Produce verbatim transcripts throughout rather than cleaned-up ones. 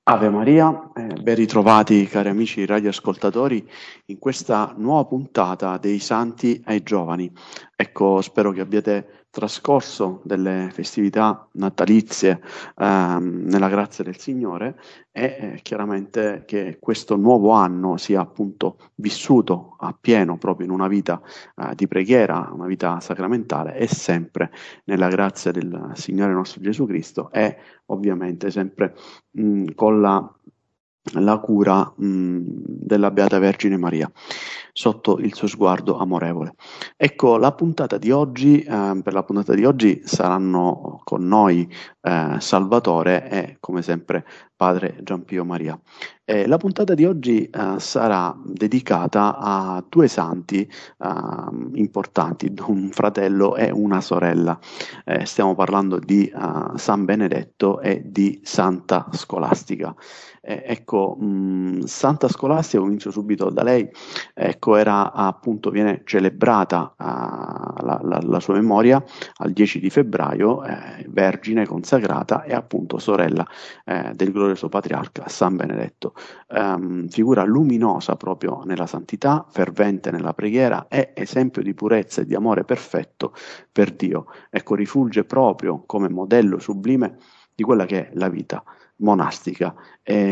Ave Maria, eh, ben ritrovati cari amici radioascoltatori in questa nuova puntata dei Santi ai Giovani. Ecco, spero che abbiate trascorso delle festività natalizie ehm, nella grazia del Signore e eh, chiaramente che questo nuovo anno sia appunto vissuto appieno proprio in una vita eh, di preghiera, una vita sacramentale e sempre nella grazia del Signore nostro Gesù Cristo e ovviamente sempre mh, con la, la cura mh, della Beata Vergine Maria, sotto il suo sguardo amorevole. Ecco, la puntata di oggi, eh, per la puntata di oggi saranno con noi eh, Salvatore e, come sempre, Padre Giampio Maria. Eh, la puntata di oggi eh, sarà dedicata a due santi eh, importanti, un fratello e una sorella. Eh, stiamo parlando di uh, San Benedetto e di Santa Scolastica. Eh, ecco, mh, Santa Scolastica, comincio subito da lei, ecco, era appunto, viene celebrata uh, la, la, la sua memoria al dieci di febbraio, eh, vergine consacrata e appunto sorella eh, del glorioso patriarca San Benedetto. Um, figura luminosa proprio nella santità, fervente nella preghiera e esempio di purezza e di amore perfetto per Dio. Ecco, rifulge proprio come modello sublime di quella che è la vita monastica. E,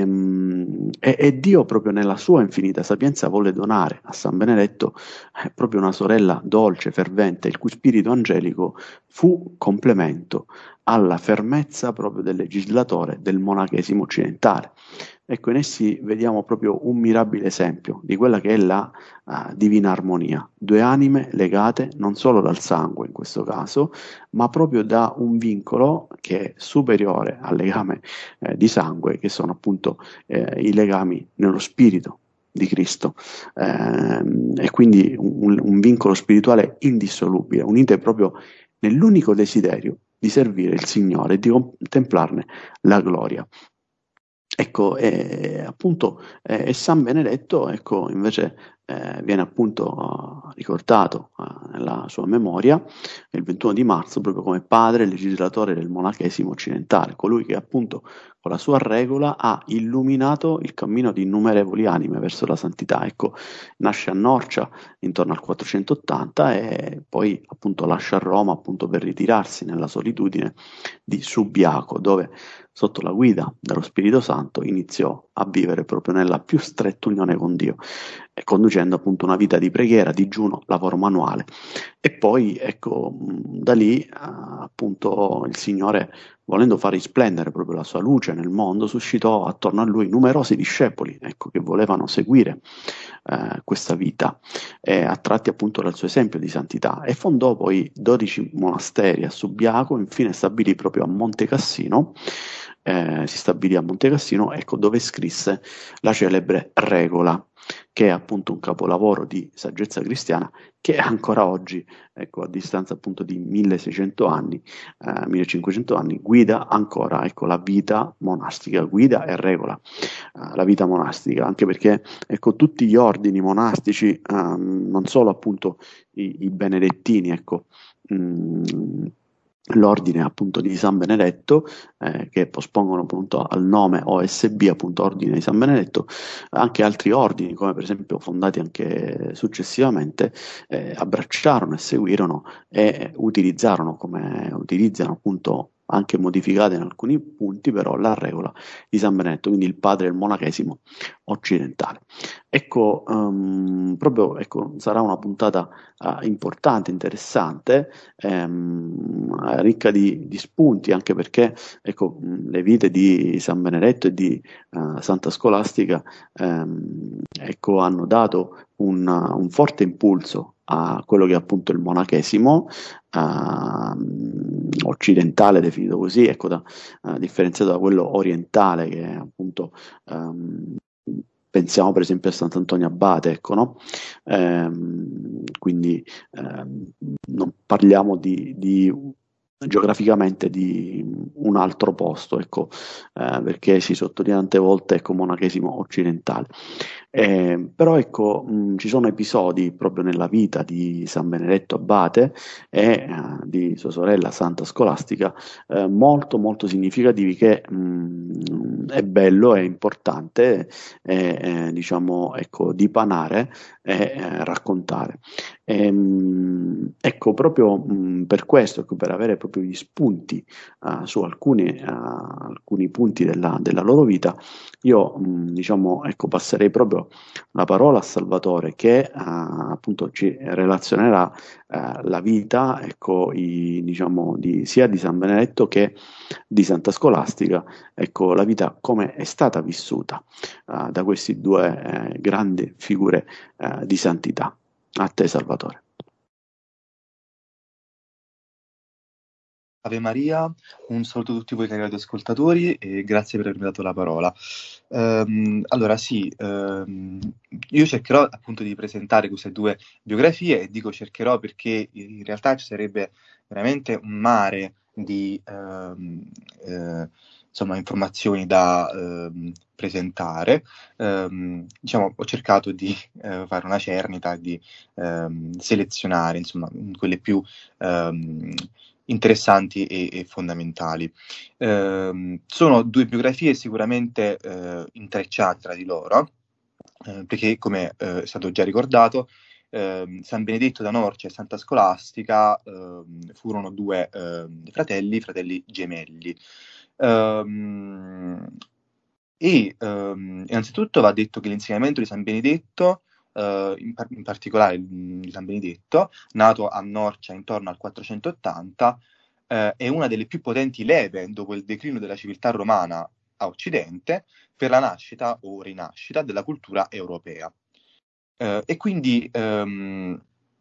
e, e Dio proprio nella sua infinita sapienza vuole donare a San Benedetto eh, proprio una sorella dolce, fervente, il cui spirito angelico fu complemento alla fermezza proprio del legislatore del monachesimo occidentale. Ecco, in essi vediamo proprio un mirabile esempio di quella che è la uh, divina armonia, due anime legate non solo dal sangue in questo caso, ma proprio da un vincolo che è superiore al legame eh, di sangue, che sono appunto eh, i legami nello spirito di Cristo, eh, e quindi un, un vincolo spirituale indissolubile, unite proprio nell'unico desiderio di servire il Signore e di contemplarne la gloria. Ecco, e, appunto, eh, e San Benedetto, ecco, invece eh, viene appunto uh, ricordato uh, nella sua memoria il ventuno di marzo proprio come padre e legislatore del monachesimo occidentale, colui che appunto con la sua regola ha illuminato il cammino di innumerevoli anime verso la santità. Ecco, nasce a Norcia intorno al quattrocentottanta e poi appunto lascia Roma appunto per ritirarsi nella solitudine di Subiaco, dove sotto la guida dello Spirito Santo iniziò a vivere proprio nella più stretta unione con Dio, e conducendo appunto una vita di preghiera, digiuno, lavoro manuale. E poi, ecco, da lì eh, appunto il Signore, volendo far risplendere proprio la sua luce nel mondo, suscitò attorno a lui numerosi discepoli, ecco, che volevano seguire eh, questa vita, eh, attratti appunto dal suo esempio di santità, e fondò poi dodici monasteri a Subiaco, infine stabilì proprio a Monte Cassino, eh, si stabilì a Monte Cassino, ecco, dove scrisse la celebre Regola, che è appunto un capolavoro di saggezza cristiana che ancora oggi, ecco, a distanza appunto di milleseicento anni, eh, millecinquecento anni, guida ancora, ecco, la vita monastica, guida e regola eh, la vita monastica, anche perché, ecco, tutti gli ordini monastici, ehm, non solo appunto i, i benedettini, ecco, mh, l'ordine appunto di San Benedetto, eh, che pospongono appunto al nome O S B, appunto Ordine di San Benedetto, anche altri ordini, come per esempio fondati anche successivamente, eh, abbracciarono e seguirono e utilizzarono, come utilizzano appunto anche modificate in alcuni punti, però la regola di San Benedetto, quindi il padre del monachesimo occidentale. Ecco, um, proprio ecco, sarà una puntata uh, importante, interessante, ehm, ricca di, di spunti, anche perché ecco, le vite di San Benedetto e di uh, Santa Scolastica ehm, ecco, hanno dato un, un forte impulso a quello che è appunto il monachesimo uh, occidentale, definito così, ecco, da, uh, differenziato da quello orientale, che è appunto um, pensiamo per esempio a Sant'Antonio Abate, ecco, no? Ehm, quindi ehm, non parliamo di, di geograficamente di un altro posto, ecco, eh, perché si sottolinea tante volte, ecco, monachesimo occidentale. Eh, però ecco, mh, ci sono episodi proprio nella vita di San Benedetto Abate e eh, di sua sorella Santa Scolastica eh, molto molto significativi che mh, è bello, è importante, eh, eh, diciamo, ecco, dipanare e eh, raccontare. Ehm, ecco, proprio mh, per questo, ecco, per avere proprio gli spunti eh, su alcuni, eh, alcuni punti della, della loro vita, io mh, diciamo, ecco, passerei proprio la parola a Salvatore che eh, appunto ci relazionerà eh, la vita, ecco, i- diciamo, di, sia di San Benedetto che di Santa Scolastica, ecco, la vita come è stata vissuta eh, da questi due eh, grandi figure eh, di santità. A te, Salvatore. Ave Maria, un saluto a tutti voi cari radioascoltatori e grazie per avermi dato la parola. Ehm, allora sì, ehm, io cercherò appunto di presentare queste due biografie e dico cercherò perché in realtà ci sarebbe veramente un mare di ehm, eh, insomma, informazioni da ehm, presentare. Ehm, diciamo, ho cercato di eh, fare una cernita, di ehm, selezionare insomma quelle più ehm, interessanti e, e fondamentali. Eh, sono due biografie sicuramente eh, intrecciate tra di loro, eh, perché come eh, è stato già ricordato, eh, San Benedetto da Norcia e Santa Scolastica eh, furono due eh, fratelli, fratelli gemelli. Um, e um, innanzitutto va detto che l'insegnamento di San Benedetto, uh, in, par- in particolare mh, di San Benedetto, nato a Norcia intorno al quattrocentottanta, uh, è una delle più potenti leve dopo il declino della civiltà romana a Occidente per la nascita o rinascita della cultura europea. Uh, e quindi um,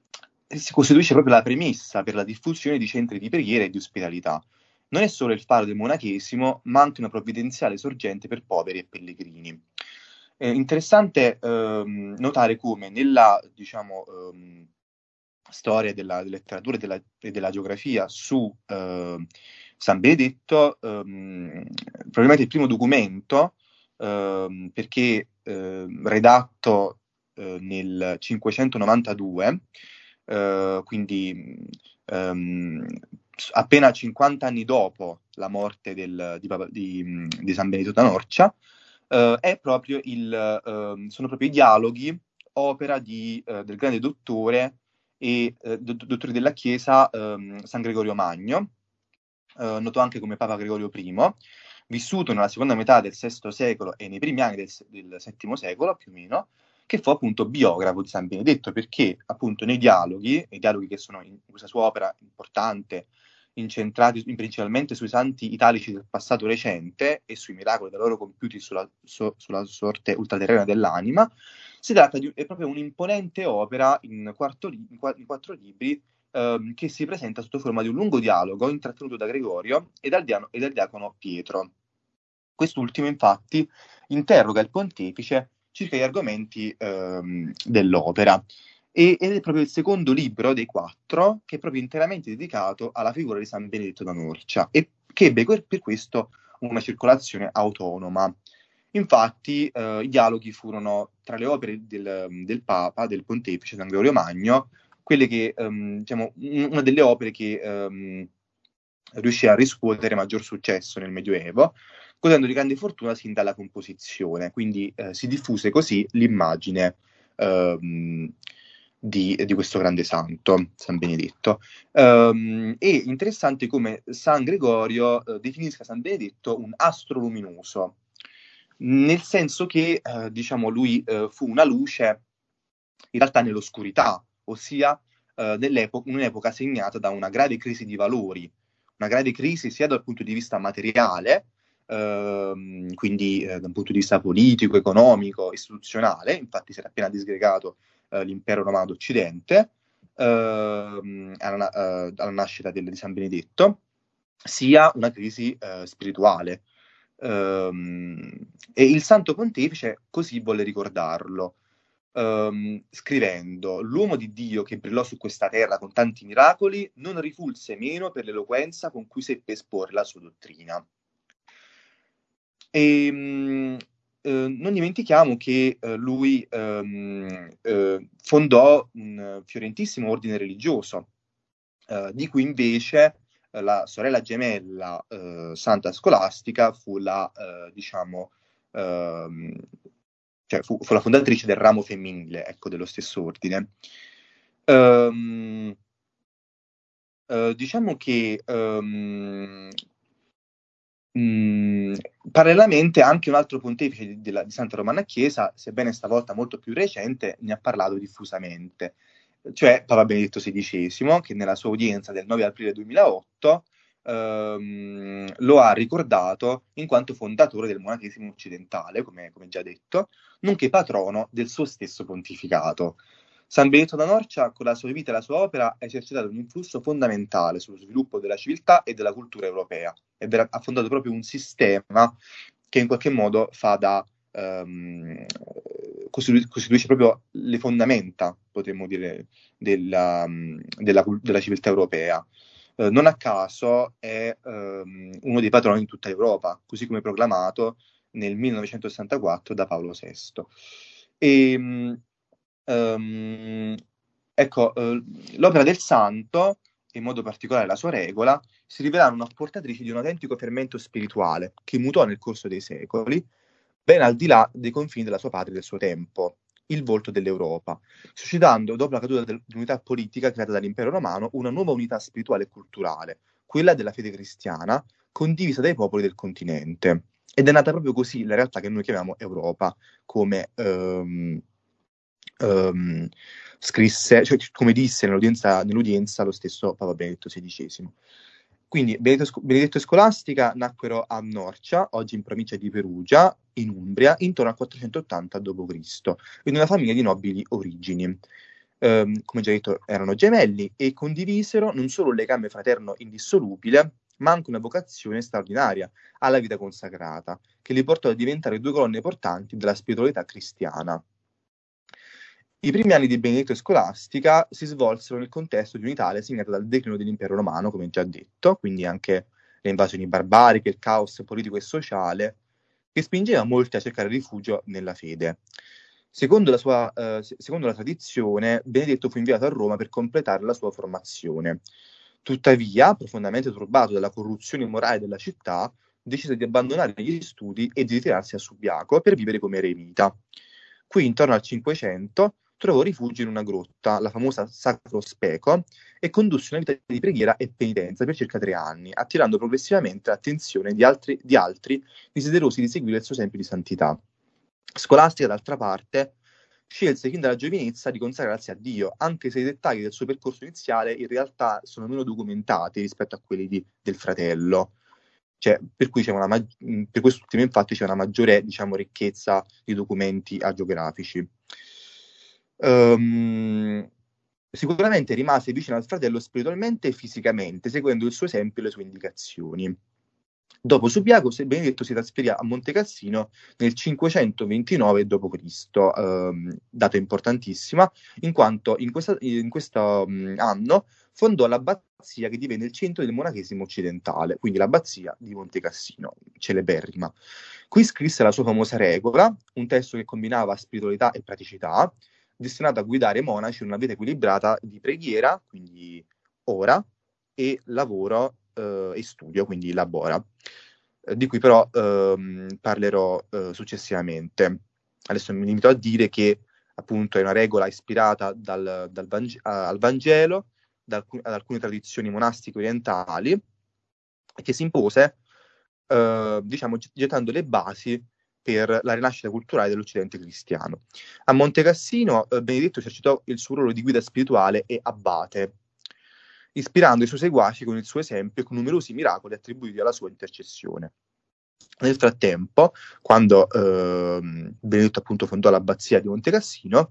si costituisce proprio la premessa per la diffusione di centri di preghiera e di ospitalità. Non è solo il faro del monachesimo, ma anche una provvidenziale sorgente per poveri e pellegrini. È interessante ehm, notare come nella, diciamo, ehm, storia della, della letteratura e della, e della geografia su eh, San Benedetto, ehm, probabilmente il primo documento, ehm, perché eh, redatto eh, nel cinquecentonovantadue, eh, quindi ehm, appena cinquanta anni dopo la morte del, di, Papa- di- di San Benedetto da Norcia, eh, è proprio il, ehm, sono proprio i dialoghi, opera di, eh, del grande dottore e eh, do- dottore della Chiesa ehm, San Gregorio Magno, eh, noto anche come Papa Gregorio primo, vissuto nella seconda metà del sesto secolo e nei primi anni del, del settimo secolo, più o meno, che fu appunto biografo di San Benedetto, perché appunto nei dialoghi, i dialoghi che sono in questa sua opera importante, incentrati in- principalmente sui santi italici del passato recente e sui miracoli da loro compiuti sulla, so- sulla sorte ultraterrena dell'anima, si tratta di è proprio un'imponente opera in, quarto li- in, qua- in quattro libri ehm, che si presenta sotto forma di un lungo dialogo intrattenuto da Gregorio e dal, diano- e dal diacono Pietro. Quest'ultimo, infatti, interroga il pontefice circa gli argomenti ehm, dell'opera. E- ed è proprio il secondo libro dei quattro che è proprio interamente dedicato alla figura di San Benedetto da Norcia e che ebbe per per questo una circolazione autonoma. Infatti, eh, i dialoghi furono tra le opere del, del Papa, del Pontefice San Gregorio Magno, quelle che, ehm, diciamo, un- una delle opere che ehm, riuscì a riscuotere maggior successo nel Medioevo, godendo di grande fortuna sin dalla composizione. Quindi eh, si diffuse così l'immagine ehm, di, di questo grande santo, San Benedetto. Um, è interessante come San Gregorio eh, definisca San Benedetto un astro luminoso, nel senso che, eh, diciamo, lui eh, fu una luce in realtà nell'oscurità, ossia eh, nell'epoca, un'epoca segnata da una grave crisi di valori, una grave crisi sia dal punto di vista materiale, ehm, quindi eh, dal punto di vista politico, economico, istituzionale, infatti si era appena disgregato eh, l'impero romano d'Occidente, ehm, alla, eh, alla nascita del, di San Benedetto, sia una crisi eh, spirituale. Um, e il Santo Pontefice così volle ricordarlo, um, scrivendo: l'uomo di Dio che brillò su questa terra con tanti miracoli non rifulse meno per l'eloquenza con cui seppe esporre la sua dottrina. E, mh, eh, non dimentichiamo che eh, lui ehm, eh, fondò un fiorentissimo ordine religioso, eh, di cui invece la sorella gemella eh, Santa Scolastica fu la, eh, diciamo, ehm, cioè fu, fu la fondatrice del ramo femminile, ecco, dello stesso ordine. Um, uh, diciamo che um, mh, parallelamente anche un altro pontefice di, della, di Santa Romana Chiesa, sebbene stavolta molto più recente, ne ha parlato diffusamente, cioè Papa Benedetto sedicesimo, che nella sua udienza del nove aprile duemilaotto ehm, lo ha ricordato in quanto fondatore del monachesimo occidentale, come, come già detto, nonché patrono del suo stesso pontificato. San Benedetto da Norcia, con la sua vita e la sua opera, ha esercitato un influsso fondamentale sullo sviluppo della civiltà e della cultura europea e ha fondato proprio un sistema che in qualche modo fa da um, costituisce, costituisce proprio le fondamenta, potremmo dire, della, della, della civiltà europea. Uh, non a caso è um, uno dei patroni di tutta Europa, così come proclamato nel millenovecentosessantaquattro da Paolo sesto. E, um, ecco, uh, l'opera del santo, in modo particolare la sua regola, si rivelarono portatrici di un autentico fermento spirituale che mutò nel corso dei secoli, ben al di là dei confini della sua patria e del suo tempo, il volto dell'Europa, suscitando, dopo la caduta dell'unità politica creata dall'impero romano, una nuova unità spirituale e culturale, quella della fede cristiana, condivisa dai popoli del continente. Ed è nata proprio così la realtà che noi chiamiamo Europa, come um, um, scrisse, cioè, come disse nell'udienza, nell'udienza lo stesso Papa Benedetto sedicesimo. Quindi Benedetto, Benedetto e Scolastica nacquero a Norcia, oggi in provincia di Perugia, in Umbria, intorno al quattrocentottanta dopo Cristo, in una famiglia di nobili origini. Um, come già detto, erano gemelli e condivisero non solo un legame fraterno indissolubile, ma anche una vocazione straordinaria alla vita consacrata, che li portò a diventare due colonne portanti della spiritualità cristiana. I primi anni di Benedetto e Scolastica si svolsero nel contesto di un'Italia segnata dal declino dell'impero romano, come già detto, quindi anche le invasioni barbariche, il caos politico e sociale, che spingeva molti a cercare rifugio nella fede. Secondo la, sua, eh, secondo la tradizione, Benedetto fu inviato a Roma per completare la sua formazione. Tuttavia, profondamente turbato dalla corruzione morale della città, decise di abbandonare gli studi e di ritirarsi a Subiaco per vivere come eremita. Qui, intorno al Cinquecento, trovò rifugio in una grotta, la famosa Sacro Speco, e condusse una vita di preghiera e penitenza per circa tre anni, attirando progressivamente l'attenzione di altri, di altri desiderosi di seguire il suo esempio di santità. Scolastica, d'altra parte, scelse fin dalla giovinezza di consacrarsi a Dio, anche se i dettagli del suo percorso iniziale in realtà sono meno documentati rispetto a quelli di, del fratello. Cioè, per cui c'è una mag- per quest'ultimo infatti c'è una maggiore, diciamo, ricchezza di documenti agiografici. Um, sicuramente rimase vicino al fratello spiritualmente e fisicamente, seguendo il suo esempio e le sue indicazioni. Dopo Subiaco, Benedetto si trasferì a Montecassino nel cinquecentoventinove dopo Cristo, ehm, data importantissima, in quanto in questo in questo, um, anno fondò l'abbazia che divenne il centro del monachesimo occidentale, quindi l'abbazia di Montecassino, celeberrima. Qui scrisse la sua famosa regola, un testo che combinava spiritualità e praticità, destinato a guidare i monaci in una vita equilibrata di preghiera, quindi ora, e lavoro eh, e studio, quindi labora, eh, di cui però ehm, parlerò eh, successivamente. Adesso mi limito a dire che appunto è una regola ispirata dal, dal Vange- al Vangelo, da alcun- ad alcune tradizioni monastiche orientali, che si impose, eh, diciamo, gettando le basi per la rinascita culturale dell'Occidente cristiano. A Montecassino, eh, Benedetto esercitò il suo ruolo di guida spirituale e abate, ispirando i suoi seguaci con il suo esempio e con numerosi miracoli attribuiti alla sua intercessione. Nel frattempo, quando eh, Benedetto appunto fondò l'abbazia di Montecassino,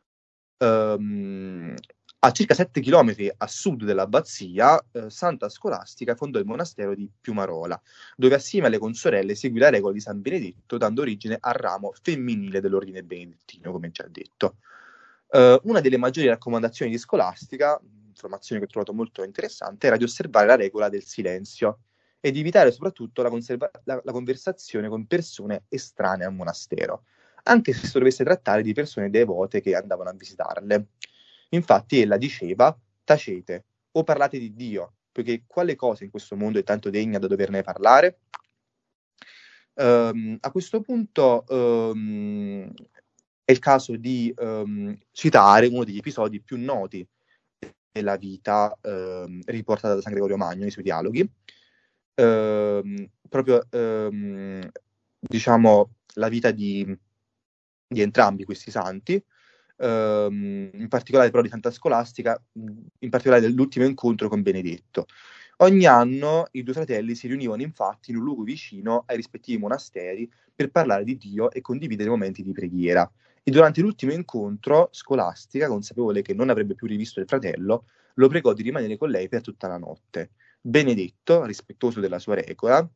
ehm, a circa sette chilometri a sud dell'abbazia, eh, Santa Scolastica fondò il monastero di Piumarola, dove assieme alle consorelle seguì la regola di San Benedetto, dando origine al ramo femminile dell'ordine benedettino, come già detto. Uh, una delle maggiori raccomandazioni di Scolastica, informazione che ho trovato molto interessante, era di osservare la regola del silenzio e di evitare soprattutto la, conserva- la, la conversazione con persone estranee al monastero, anche se si dovesse trattare di persone devote che andavano a visitarle. Infatti ella diceva: tacete o parlate di Dio, poiché quale cosa in questo mondo è tanto degna da doverne parlare? Um, a questo punto um, è il caso di um, citare uno degli episodi più noti della vita um, riportata da San Gregorio Magno nei suoi dialoghi, um, proprio um, diciamo la vita di, di entrambi questi santi, um, in particolare però di Santa Scolastica, in particolare dell'ultimo incontro con Benedetto. Ogni anno i due fratelli si riunivano infatti in un luogo vicino ai rispettivi monasteri per parlare di Dio e condividere momenti di preghiera. E durante l'ultimo incontro, Scolastica, consapevole che non avrebbe più rivisto il fratello, lo pregò di rimanere con lei per tutta la notte. Benedetto, rispettoso della sua regola,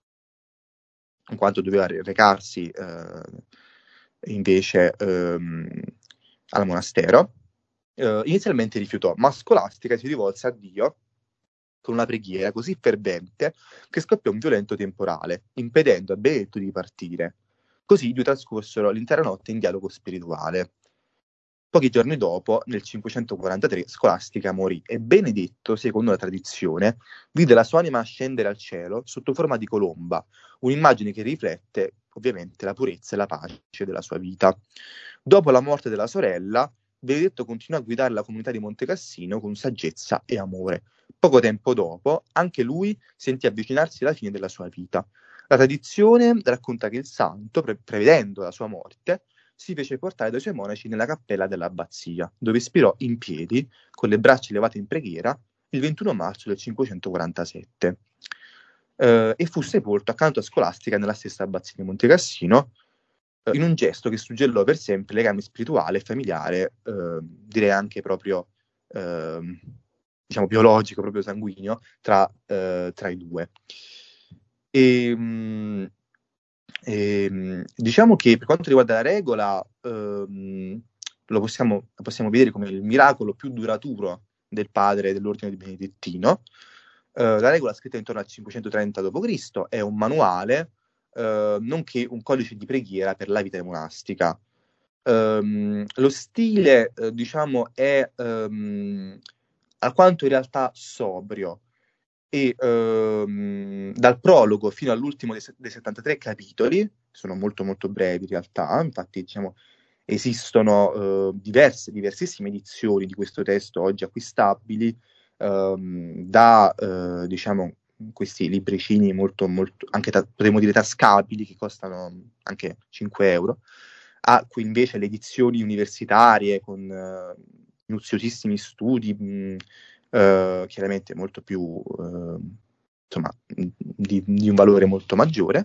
in quanto doveva recarsi eh, invece ehm, al monastero, eh, inizialmente rifiutò, ma Scolastica si rivolse a Dio con una preghiera così fervente che scoppiò un violento temporale, impedendo a Benedetto di partire. Così i due trascorsero l'intera notte in dialogo spirituale. Pochi giorni dopo, nel cinquecentoquarantatré, Scolastica morì e Benedetto, secondo la tradizione, vide la sua anima scendere al cielo sotto forma di colomba, un'immagine che riflette ovviamente la purezza e la pace della sua vita. Dopo la morte della sorella, Benedetto continuò a guidare la comunità di Monte Cassino con saggezza e amore. Poco tempo dopo, anche lui sentì avvicinarsi alla fine della sua vita. La tradizione racconta che il santo, pre- prevedendo la sua morte, si fece portare dai suoi monaci nella cappella dell'abbazia, dove spirò in piedi, con le braccia levate in preghiera, il ventuno marzo del cinquecentoquarantasette. Eh, e fu sepolto accanto a Scolastica nella stessa abbazia di Monte Cassino, eh, in un gesto che suggellò per sempre il legame spirituale e familiare, eh, direi anche proprio eh, diciamo biologico, proprio sanguigno, tra, eh, tra i due. E, mh, e, diciamo che per quanto riguarda la regola, ehm, lo possiamo, possiamo vedere come il miracolo più duraturo del padre dell'ordine di Benedettino. Eh, la regola, scritta intorno al cinquecentotrenta dopo Cristo, è un manuale, eh, nonché un codice di preghiera per la vita monastica. Um, lo stile, eh, diciamo, è um, alquanto in realtà sobrio e um, dal prologo fino all'ultimo dei, dei settantatré capitoli, sono molto molto brevi in realtà, infatti diciamo esistono uh, diverse, diversissime edizioni di questo testo oggi acquistabili um, da uh, diciamo questi libricini molto molto anche ta- potremmo dire tascabili che costano anche cinque euro, a qui invece le edizioni universitarie con uh, minuziosissimi studi mh, uh, chiaramente molto più uh, insomma di, di un valore molto maggiore,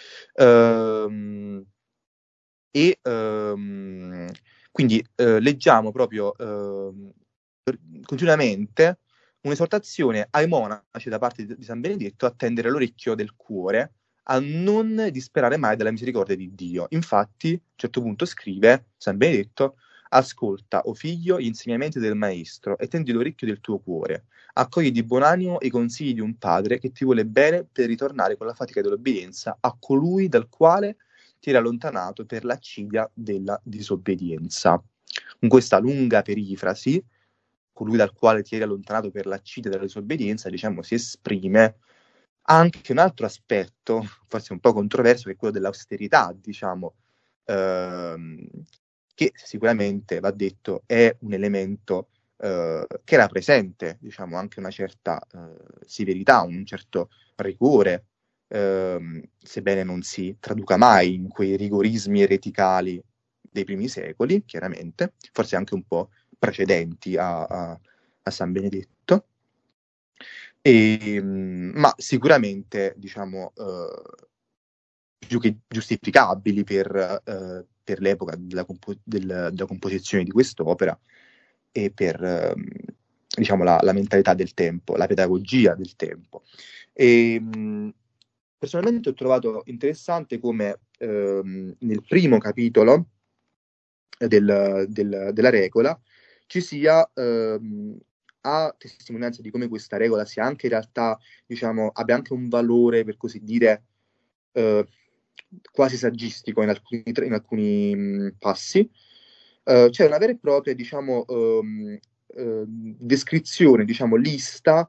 uh, e uh, quindi uh, leggiamo proprio uh, continuamente un'esortazione ai monaci da parte di San Benedetto a tendere l'orecchio del cuore, a non disperare mai della misericordia di Dio. Infatti, a un certo punto scrive San Benedetto: ascolta, o figlio, gli insegnamenti del maestro e tendi l'orecchio del tuo cuore. Accogli di buon animo i consigli di un padre che ti vuole bene per ritornare con la fatica dell'obbedienza a colui dal quale ti era allontanato per l'accidia della disobbedienza. Con questa lunga perifrasi, colui dal quale ti eri allontanato per l'accidia della disobbedienza, diciamo, si esprime anche un altro aspetto, forse un po' controverso, che è quello dell'austerità, diciamo, ehm, che sicuramente, va detto, è un elemento eh, che era presente, diciamo, anche una certa eh, severità, un certo rigore, ehm, sebbene non si traduca mai in quei rigorismi ereticali dei primi secoli, chiaramente, forse anche un po' precedenti a, a, a San Benedetto. E, ma sicuramente, diciamo, eh, più che giustificabili per, eh, per l'epoca della, compo- del, della composizione di quest'opera e per, eh, diciamo, la, la mentalità del tempo, la pedagogia del tempo. E, mh, personalmente ho trovato interessante come ehm, nel primo capitolo del, del, della regola ci sia ehm, a testimonianza di come questa regola sia anche in realtà, diciamo, abbia anche un valore, per così dire, eh, quasi saggistico in alcuni, in alcuni mh, passi. Eh, c'è una vera e propria, diciamo, ehm, eh, descrizione, diciamo, lista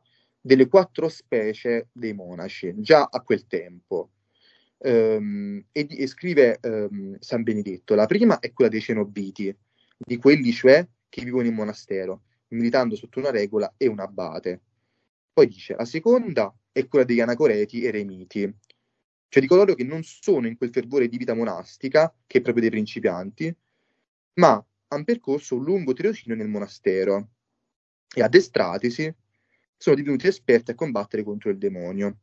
delle quattro specie dei monaci, già a quel tempo. Um, e, e scrive um, San Benedetto: la prima è quella dei cenobiti, di quelli cioè che vivono in monastero, militando sotto una regola e un abate. Poi dice: la seconda è quella degli anacoreti eremiti, cioè di coloro che non sono in quel fervore di vita monastica, che è proprio dei principianti, ma hanno percorso un lungo tirocinio nel monastero e addestratisi sono divenuti esperti a combattere contro il demonio.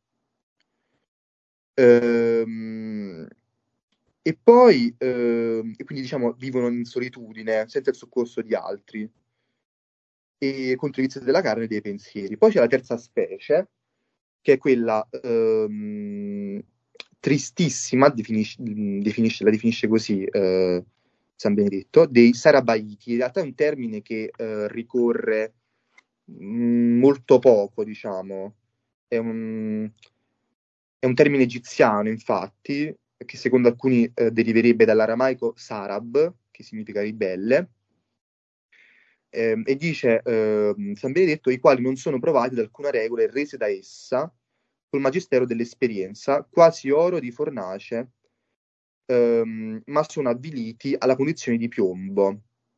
Ehm, e poi ehm, e quindi diciamo vivono in solitudine senza il soccorso di altri e contro i vizi della carne e dei pensieri. Poi c'è la terza specie, che è quella ehm, tristissima, definisce, definisce, la definisce così eh, San Benedetto, dei Sarabaiti. In realtà è un termine che eh, ricorre mh, molto poco, diciamo. È un, è un termine egiziano, infatti, che secondo alcuni eh, deriverebbe dall'aramaico Sarab, che significa ribelle, eh, e dice eh, San Benedetto, i quali non sono provati da alcuna regola e rese da essa col magistero dell'esperienza, quasi oro di fornace, ehm, ma sono avviliti alla condizione di piombo.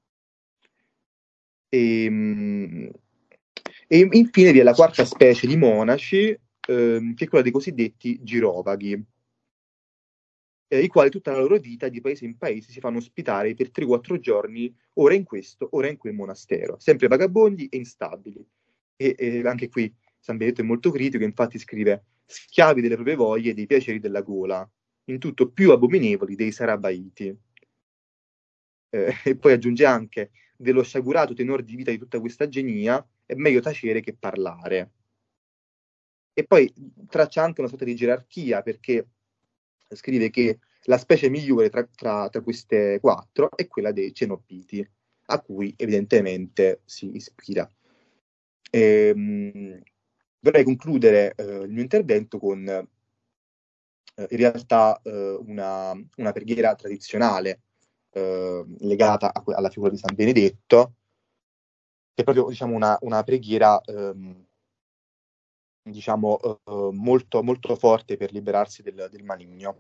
E, e infine vi è la quarta specie di monaci, ehm, che è quella dei cosiddetti girovaghi, eh, i quali tutta la loro vita di paese in paese si fanno ospitare per tre quattro giorni, ora in questo, ora in quel monastero, sempre vagabondi e instabili. E, e anche qui San Benedetto è molto critico, infatti scrive: schiavi delle proprie voglie e dei piaceri della gola, in tutto più abominevoli dei Sarabaiti. Eh, e poi aggiunge anche: dello sciagurato tenor di vita di tutta questa genia è meglio tacere che parlare. E poi traccia anche una sorta di gerarchia, perché scrive che la specie migliore tra, tra, tra queste quattro è quella dei cenobiti, a cui evidentemente si ispira. E, mh, vorrei concludere eh, il mio intervento con eh, in realtà eh, una, una preghiera tradizionale eh, legata a, alla figura di San Benedetto, che è proprio diciamo, una, una preghiera ehm, diciamo, eh, molto, molto forte per liberarsi del, del maligno.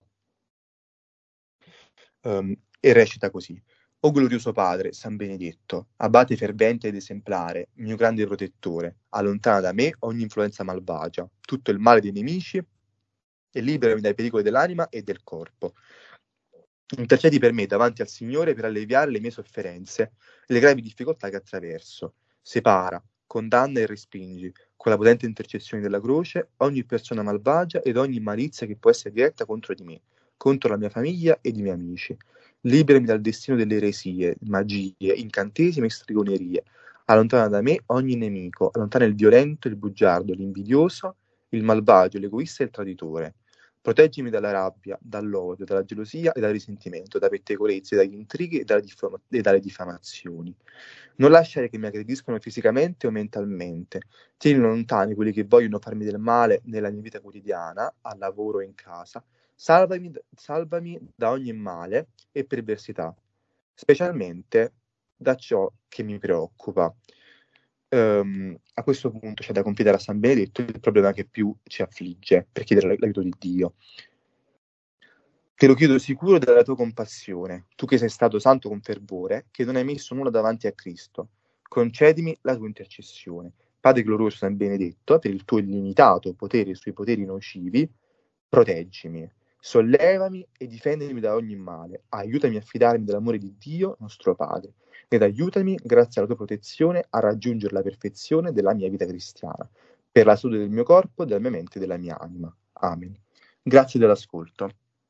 Um, e recita così: o glorioso Padre, San Benedetto, abate fervente ed esemplare, mio grande protettore, allontana da me ogni influenza malvagia, tutto il male dei nemici e liberami dai pericoli dell'anima e del corpo. Intercedi per me davanti al Signore per alleviare le mie sofferenze e le gravi difficoltà che attraverso. Separa, condanna e respingi, con la potente intercessione della croce, ogni persona malvagia ed ogni malizia che può essere diretta contro di me, contro la mia famiglia ed i miei amici. Liberami dal destino delle eresie, magie, incantesimi e stregonerie. Allontana da me ogni nemico, allontana il violento, il bugiardo, l'invidioso, il malvagio, l'egoista e il traditore. Proteggimi dalla rabbia, dall'odio, dalla gelosia e dal risentimento, da pettegolezzi, dagli intrighi e, dalla diffama- e dalle diffamazioni. Non lasciare che mi aggrediscono fisicamente o mentalmente. Tieni lontani quelli che vogliono farmi del male nella mia vita quotidiana, al lavoro e in casa. Salvami, salvami da ogni male e perversità, specialmente da ciò che mi preoccupa. Um, a questo punto c'è da confidare a San Benedetto il problema che più ci affligge, per chiedere l'aiuto di Dio. Te lo chiedo sicuro della tua compassione, tu che sei stato santo con fervore, che non hai messo nulla davanti a Cristo. Concedimi la tua intercessione. Padre glorioso San Benedetto, per il tuo illimitato potere sui poteri nocivi, proteggimi, sollevami e difendimi da ogni male. Aiutami a fidarmi dell'amore di Dio, nostro Padre, ed aiutami, grazie alla tua protezione, a raggiungere la perfezione della mia vita cristiana, per la salute del mio corpo, della mia mente e della mia anima. Amen. Grazie dell'ascolto.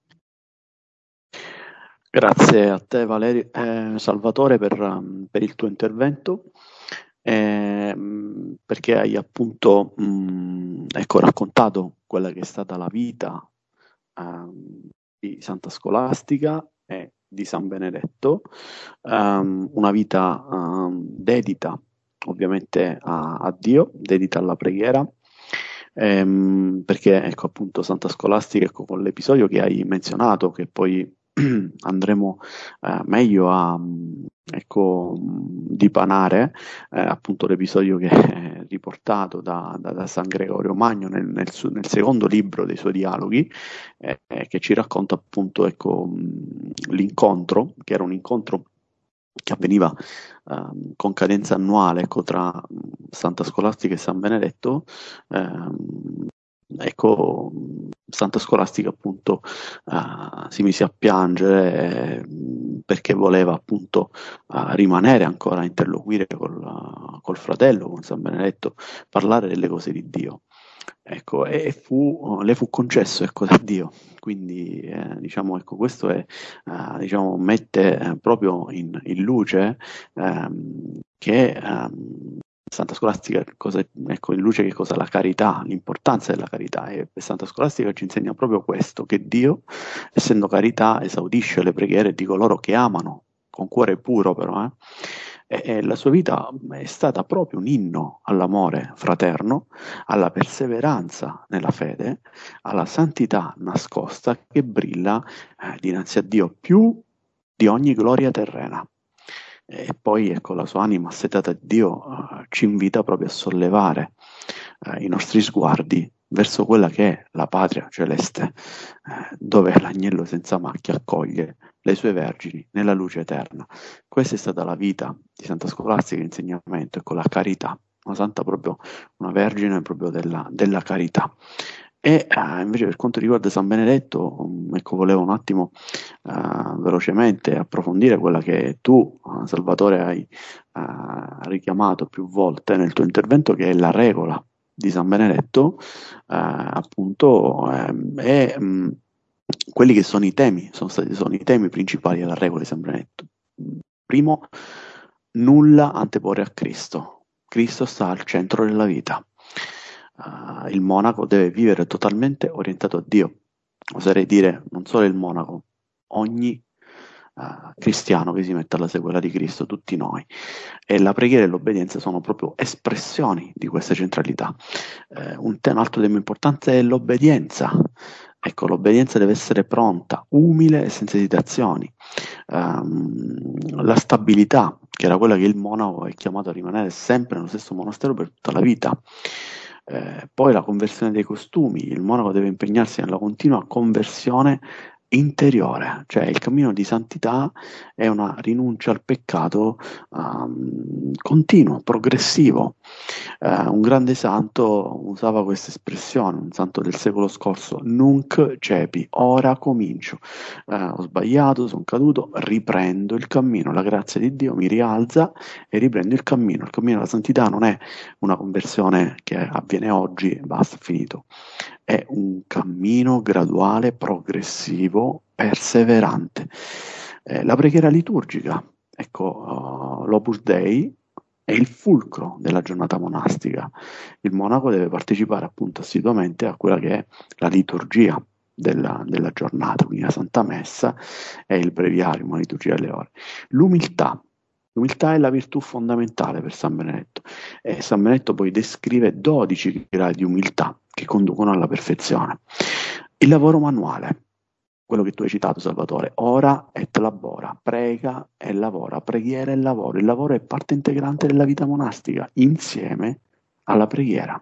Grazie a te Valerio, eh, Salvatore per, um, per il tuo intervento, eh, perché hai appunto mh, ecco, raccontato quella che è stata la vita um, di Santa Scolastica e di San Benedetto, um, una vita um, dedita ovviamente a, a Dio, dedita alla preghiera. Ehm, perché ecco appunto Santa Scolastica, ecco, con l'episodio che hai menzionato, che poi andremo eh, meglio a, ecco, di Panare, eh, appunto l'episodio che è riportato da, da- da San Gregorio Magno nel, nel suo- nel secondo libro dei suoi dialoghi, eh, eh, che ci racconta appunto, ecco, mh, l'incontro, che era un incontro che avveniva ehm, con cadenza annuale, ecco, tra mh, Santa Scolastica e San Benedetto. ehm, ecco, Santa Scolastica appunto eh, si mise a piangere, eh, perché voleva appunto eh, rimanere ancora a interloquire col, col fratello, con San Benedetto, parlare delle cose di Dio. Ecco, e fu, le fu concesso, ecco, da Dio. Quindi, eh, diciamo, ecco, questo è, eh, diciamo, mette eh, proprio in, in luce ehm, che ehm, Santa Scolastica, cosa, ecco, in luce che cosa la carità, l'importanza della carità. E Santa Scolastica ci insegna proprio questo, che Dio, essendo carità, esaudisce le preghiere di coloro che amano, con cuore puro però, eh. E, e la sua vita è stata proprio un inno all'amore fraterno, alla perseveranza nella fede, alla santità nascosta che brilla eh, dinanzi a Dio più di ogni gloria terrena. E poi ecco, la sua anima assetata a Dio eh, ci invita proprio a sollevare eh, i nostri sguardi verso quella che è la patria celeste, eh, dove l'agnello senza macchia accoglie le sue vergini nella luce eterna. Questa è stata la vita di Santa Scolastica, l'insegnamento, ecco, la carità, una santa proprio, una vergine proprio della, della carità. E eh, invece per quanto riguarda San Benedetto, um, ecco, volevo un attimo eh, velocemente approfondire quella che tu, eh, Salvatore, hai eh, richiamato più volte nel tuo intervento, che è la regola di San Benedetto, eh, appunto, ehm, e mh, quelli che sono i temi, sono stati, sono i temi principali della regola di San Benedetto. Primo, nulla anteporre a Cristo. Cristo sta al centro della vita. Uh, il monaco deve vivere totalmente orientato a Dio. Oserei dire, non solo il monaco, ogni uh, cristiano che si mette alla sequela di Cristo, tutti noi. E la preghiera e l'obbedienza sono proprio espressioni di questa centralità. Uh, un, tema, un altro tema importante è l'obbedienza. Ecco, l'obbedienza deve essere pronta, umile e senza esitazioni. Um, la stabilità, che era quella che il monaco è chiamato a rimanere sempre nello stesso monastero per tutta la vita. Eh, poi la conversione dei costumi, il monaco deve impegnarsi nella continua conversione interiore, cioè il cammino di santità è una rinuncia al peccato um, continuo, progressivo. Uh, un grande santo usava questa espressione, un santo del secolo scorso: nunc cepi, ora comincio. Uh, ho sbagliato, sono caduto, riprendo il cammino, la grazia di Dio mi rialza e riprendo il cammino. Il cammino della santità non è una conversione che avviene oggi, basta, finito. È un cammino graduale, progressivo, perseverante. Eh, la preghiera liturgica, ecco, uh, l'Opus Dei è il fulcro della giornata monastica. Il monaco deve partecipare appunto assiduamente a quella che è la liturgia della, della giornata, quindi la Santa Messa e il breviario, la liturgia delle ore. L'umiltà. L'umiltà è la virtù fondamentale per San Benedetto, e San Benedetto poi descrive dodici gradi di umiltà che conducono alla perfezione. Il lavoro manuale, quello che tu hai citato, Salvatore: ora et labora, prega e lavora, preghiera e lavoro. Il lavoro è parte integrante della vita monastica, insieme alla preghiera.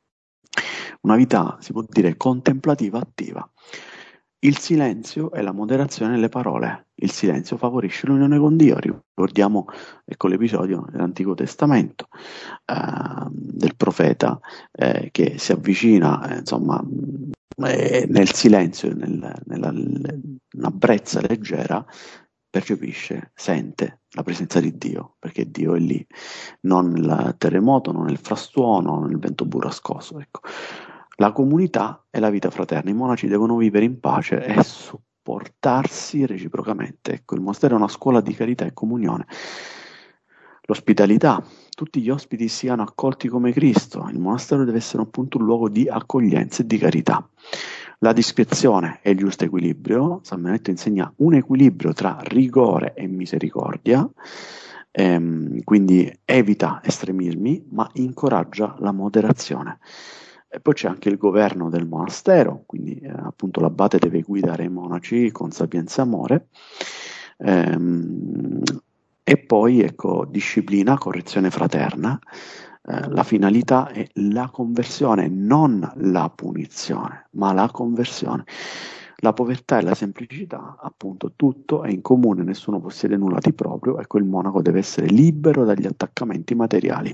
Una vita, si può dire, contemplativa attiva. Il silenzio e la moderazione nelle parole. Il silenzio favorisce l'unione con Dio. Ricordiamo, ecco, l'episodio dell'Antico Testamento eh, del profeta eh, che si avvicina, eh, insomma, eh, nel silenzio, nel, nella, una brezza leggera, percepisce, sente la presenza di Dio, perché Dio è lì, non nel terremoto, non nel frastuono, non nel vento burrascoso. Ecco. La comunità e la vita fraterna. I monaci devono vivere in pace e supportarsi reciprocamente. Ecco, il monastero è una scuola di carità e comunione. L'ospitalità. Tutti gli ospiti siano accolti come Cristo. Il monastero deve essere appunto un luogo di accoglienza e di carità. La discrezione e il giusto equilibrio. San Benedetto insegna un equilibrio tra rigore e misericordia. Ehm, quindi evita estremismi, ma incoraggia la moderazione. E poi c'è anche il governo del monastero, quindi eh, appunto l'abate deve guidare i monaci con sapienza e amore. Ehm, e poi ecco disciplina, correzione fraterna. Eh, la finalità è la conversione, non la punizione, ma la conversione. La povertà e la semplicità, appunto, tutto è in comune, nessuno possiede nulla di proprio, ecco il monaco deve essere libero dagli attaccamenti materiali.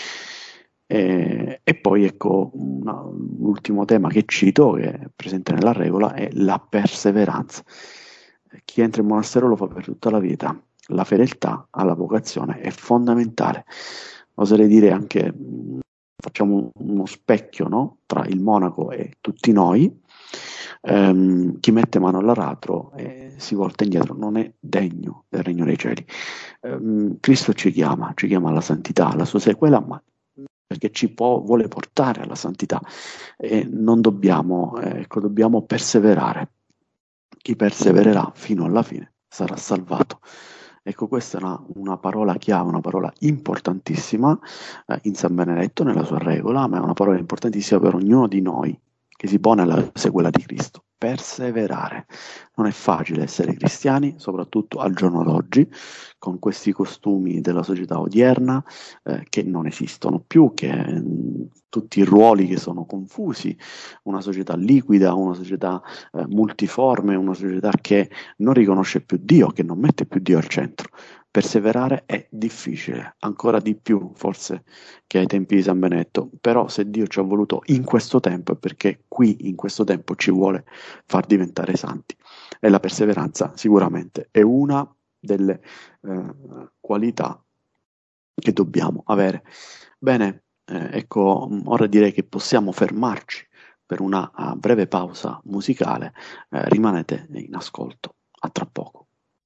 E, e poi ecco una, l'ultimo tema che cito, che è presente nella regola, è la perseveranza. Chi entra in monastero lo fa per tutta la vita. La fedeltà alla vocazione è fondamentale. Oserei dire anche, facciamo uno specchio, no? Tra il monaco e tutti noi. Um, chi mette mano all'aratro e si volta indietro non è degno del regno dei cieli. Um, Cristo ci chiama, ci chiama alla santità, alla sua sequela, ma perché ci può, vuole portare alla santità e non dobbiamo, ecco, dobbiamo perseverare. Chi persevererà fino alla fine sarà salvato. Ecco, questa è una, una parola chiave, una parola importantissima eh, in San Benedetto, nella sua regola, ma è una parola importantissima per ognuno di noi che si pone alla sequela di Cristo. Perseverare. Non è facile essere cristiani, soprattutto al giorno d'oggi, con questi costumi della società odierna eh, che non esistono più, che mh, tutti i ruoli che sono confusi, una società liquida, una società eh, multiforme, una società che non riconosce più Dio, che non mette più Dio al centro. Perseverare è difficile, ancora di più forse che ai tempi di San Benedetto, però se Dio ci ha voluto in questo tempo è perché qui in questo tempo ci vuole far diventare santi, e la perseveranza sicuramente è una delle eh, qualità che dobbiamo avere. Bene, eh, ecco, ora direi che possiamo fermarci per una uh, breve pausa musicale, eh, rimanete in ascolto, a tra poco.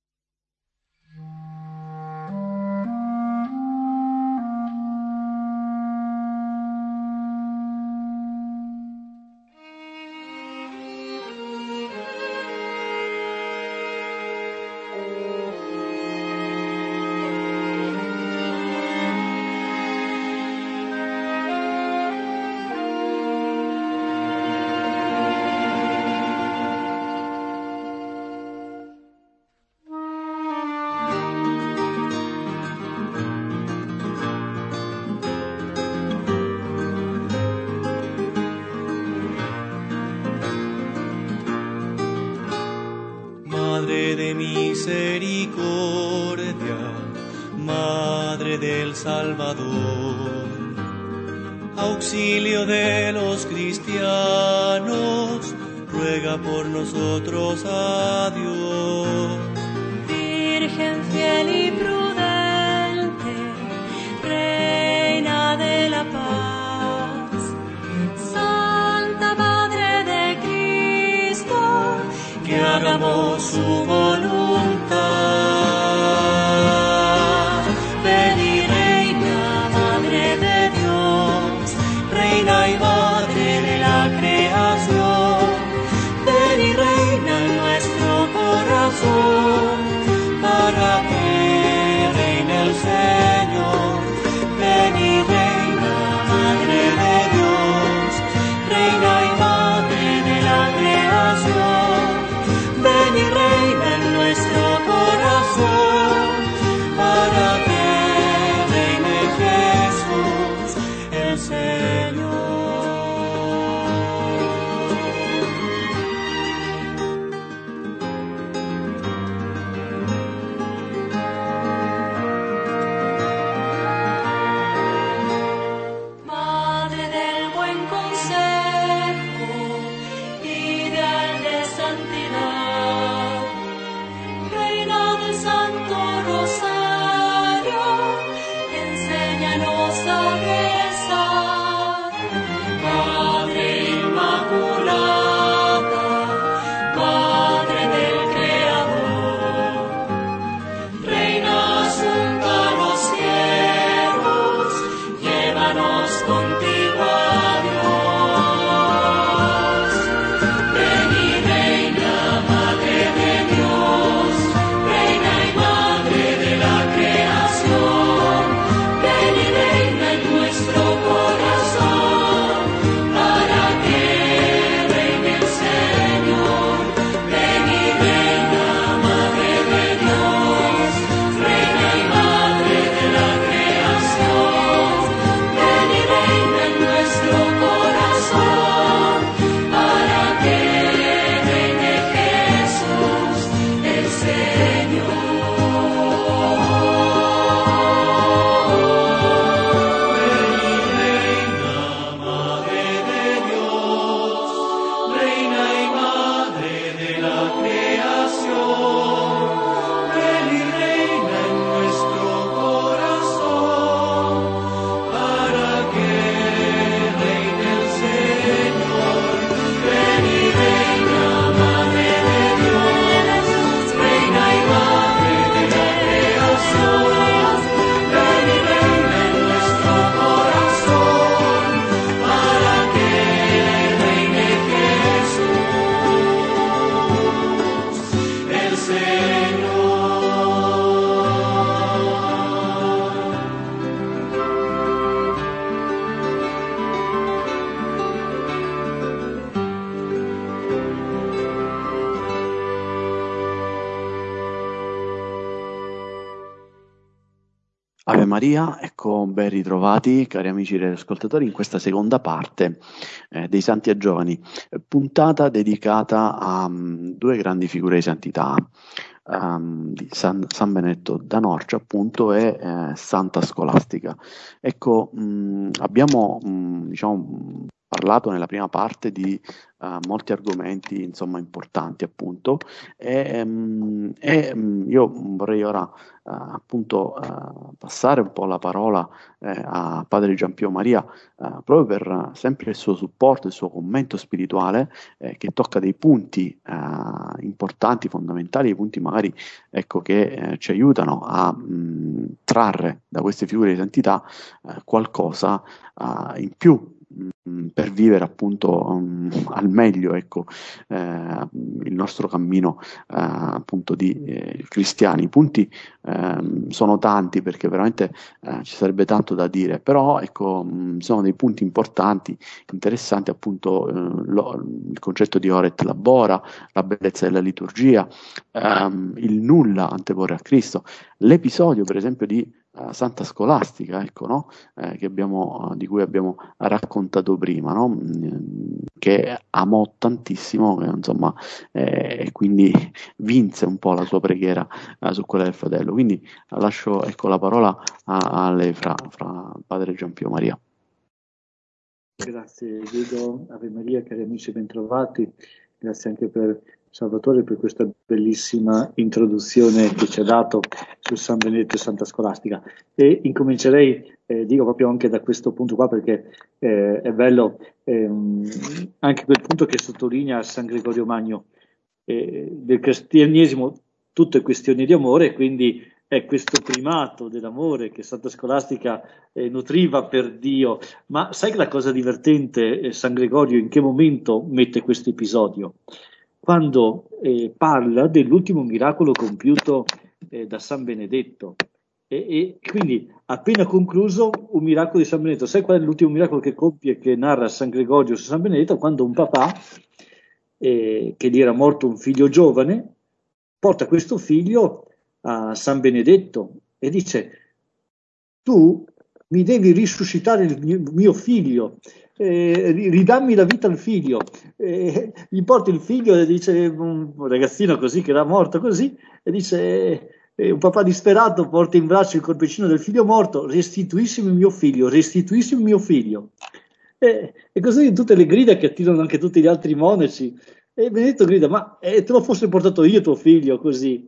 Madre de misericordia, Madre del Salvador, auxilio de los cristianos, ruega por nosotros a Dios. Virgen fiel y prudente, Reina de la paz, Santa Madre de Cristo, que hagamos su voluntad. Ven y reina, Madre de Dios, Reina y Madre de la creación. Ven y reina en nuestro corazón, para que reine el Señor. Ven y reina, Madre de Dios, Reina y Madre de la creación. Ven y reina en nuestro corazón, para que reine Jesús el Señor. Madre del buen consejo, ideal de santidad, Reina del Santo Rosario, enséñanos a rezar. Madre Inmaculada, Madre del Creador, Reina asunta a los cielos, llévanos contigo a Dios. Ven y reina, Madre de Dios, Reina y Madre Ave Maria, ecco, ben ritrovati cari amici e ascoltatori in questa seconda parte eh, dei Santi e Giovani, eh, puntata dedicata a um, due grandi figure di santità, um, di San, San Benedetto da Norcia appunto e eh, Santa Scolastica. Ecco, mh, abbiamo mh, diciamo, parlato nella prima parte di uh, molti argomenti insomma importanti appunto e, um, e um, io vorrei ora Uh, appunto uh, passare un po' la parola eh, a Padre Giampio Maria uh, proprio per uh, sempre il suo supporto, il suo commento spirituale eh, che tocca dei punti uh, importanti, fondamentali, dei punti magari ecco, che eh, ci aiutano a mh, trarre da queste figure di santità uh, qualcosa uh, in più per vivere appunto um, al meglio ecco, eh, il nostro cammino eh, appunto di eh, cristiani. I punti eh, sono tanti perché veramente eh, ci sarebbe tanto da dire, però ecco, mh, sono dei punti importanti, interessanti appunto eh, lo, il concetto di ora et labora, la bellezza della liturgia, ehm, il nulla anteporre a Cristo, l'episodio per esempio di Uh, Santa Scolastica, ecco, no? eh, che abbiamo, uh, di cui abbiamo raccontato prima, no? Mm, che amò tantissimo, eh, insomma, eh, e quindi vinse un po' la sua preghiera uh, su quella del fratello. Quindi uh, lascio ecco, la parola a, a lei, fra, fra Padre Giampio Maria. Grazie Guido, Ave Maria, cari amici, bentrovati. Grazie anche per Salvatore per questa bellissima introduzione che ci ha dato su San Benedetto e Santa Scolastica. E incomincerei, eh, dico proprio anche da questo punto qua, perché eh, è bello ehm, anche quel punto che sottolinea San Gregorio Magno. Eh, del cristianesimo tutto è questione di amore, quindi è questo primato dell'amore che Santa Scolastica eh, nutriva per Dio. Ma sai che la cosa divertente, eh, San Gregorio in che momento mette questo episodio? Quando eh, parla dell'ultimo miracolo compiuto eh, da San Benedetto. E, e quindi appena concluso un miracolo di San Benedetto. Sai qual è l'ultimo miracolo che compie, che narra San Gregorio su San Benedetto? Quando un papà, eh, che gli era morto un figlio giovane, porta questo figlio a San Benedetto e dice: tu mi devi risuscitare il mio, mio figlio, eh, ridammi la vita al figlio. Eh, gli porta il figlio e dice, un ragazzino così che era morto così, e dice, eh, un papà disperato porta in braccio il corpicino del figlio morto: restituissimi il mio figlio, restituissimi il mio figlio. Eh, e così tutte le grida che attirano anche tutti gli altri monaci. E Benedetto grida: ma eh, te lo fosse portato io tuo figlio così?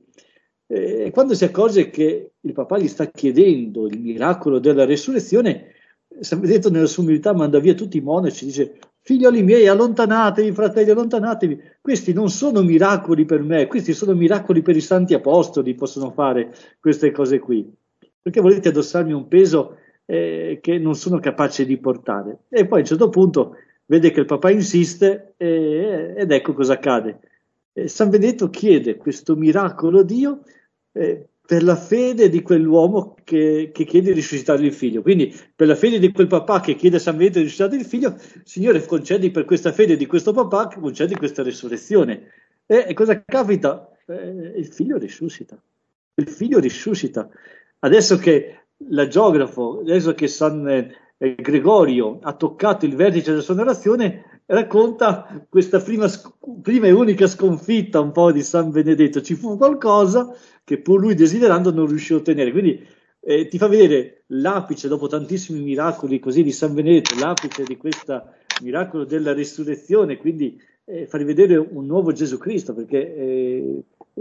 E quando si accorge che il papà gli sta chiedendo il miracolo della resurrezione, San Benedetto nella sua umiltà manda via tutti i monaci, dice: figlioli miei, allontanatevi, fratelli, allontanatevi, questi non sono miracoli per me, questi sono miracoli per i santi apostoli, possono fare queste cose qui, perché volete addossarmi un peso eh, che non sono capace di portare? E poi a un certo punto vede che il papà insiste eh, ed ecco cosa accade. Eh, San Benedetto chiede questo miracolo a Dio eh, per la fede di quell'uomo che, che chiede di risuscitare il figlio. Quindi per la fede di quel papà che chiede a San Benedetto di risuscitare il figlio, Signore, concedi per questa fede di questo papà, che concedi questa resurrezione. E, e cosa capita? Eh, il figlio risuscita. Il figlio risuscita. Adesso che l'agiografo, adesso che San eh, Gregorio ha toccato il vertice della sua narrazione, racconta questa prima, prima e unica sconfitta un po' di San Benedetto. Ci fu qualcosa che pur lui desiderando non riuscì a ottenere. Quindi eh, ti fa vedere l'apice, dopo tantissimi miracoli così di San Benedetto, l'apice di questo miracolo della risurrezione, quindi eh, fa rivedere un nuovo Gesù Cristo, perché eh,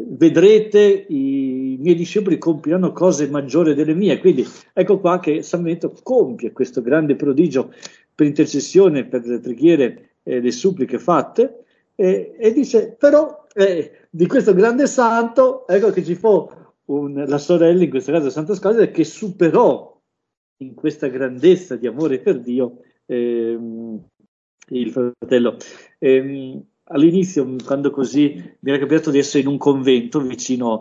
vedrete i miei discepoli compiranno cose maggiori delle mie. Quindi ecco qua che San Benedetto compie questo grande prodigio per intercessione, per le preghiere e le suppliche fatte, e, e dice però eh, di questo grande santo, ecco che ci fu un, la sorella, in questo caso Santa Scolastica, che superò in questa grandezza di amore per Dio ehm, il fratello. Ehm, all'inizio, quando così mi era capitato di essere in un convento vicino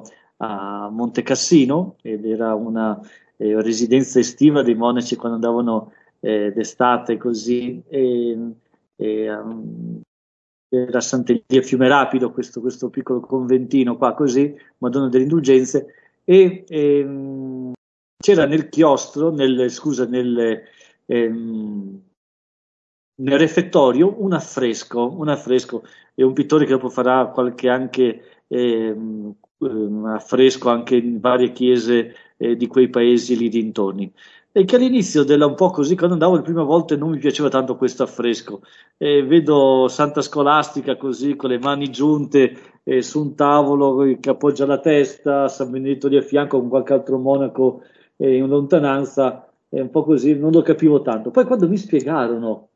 a Monte Cassino, ed era una eh, residenza estiva dei monaci quando andavano eh, d'estate così, e, e um, era Sant'Elia Fiumerapido, questo, questo piccolo conventino qua così, Madonna delle Indulgenze, e, e um, c'era nel chiostro, nel, scusa, nel, ehm, nel refettorio un affresco, un affresco, e un pittore che dopo farà qualche anche ehm, un affresco anche in varie chiese eh, di quei paesi lì dintorni. E che all'inizio della un po' così, quando andavo le prime volte non mi piaceva tanto questo affresco. E vedo Santa Scolastica così con le mani giunte eh, su un tavolo che appoggia la testa, San Benedetto lì a fianco con qualche altro monaco eh, in lontananza, e un po' così, non lo capivo tanto. Poi quando mi spiegarono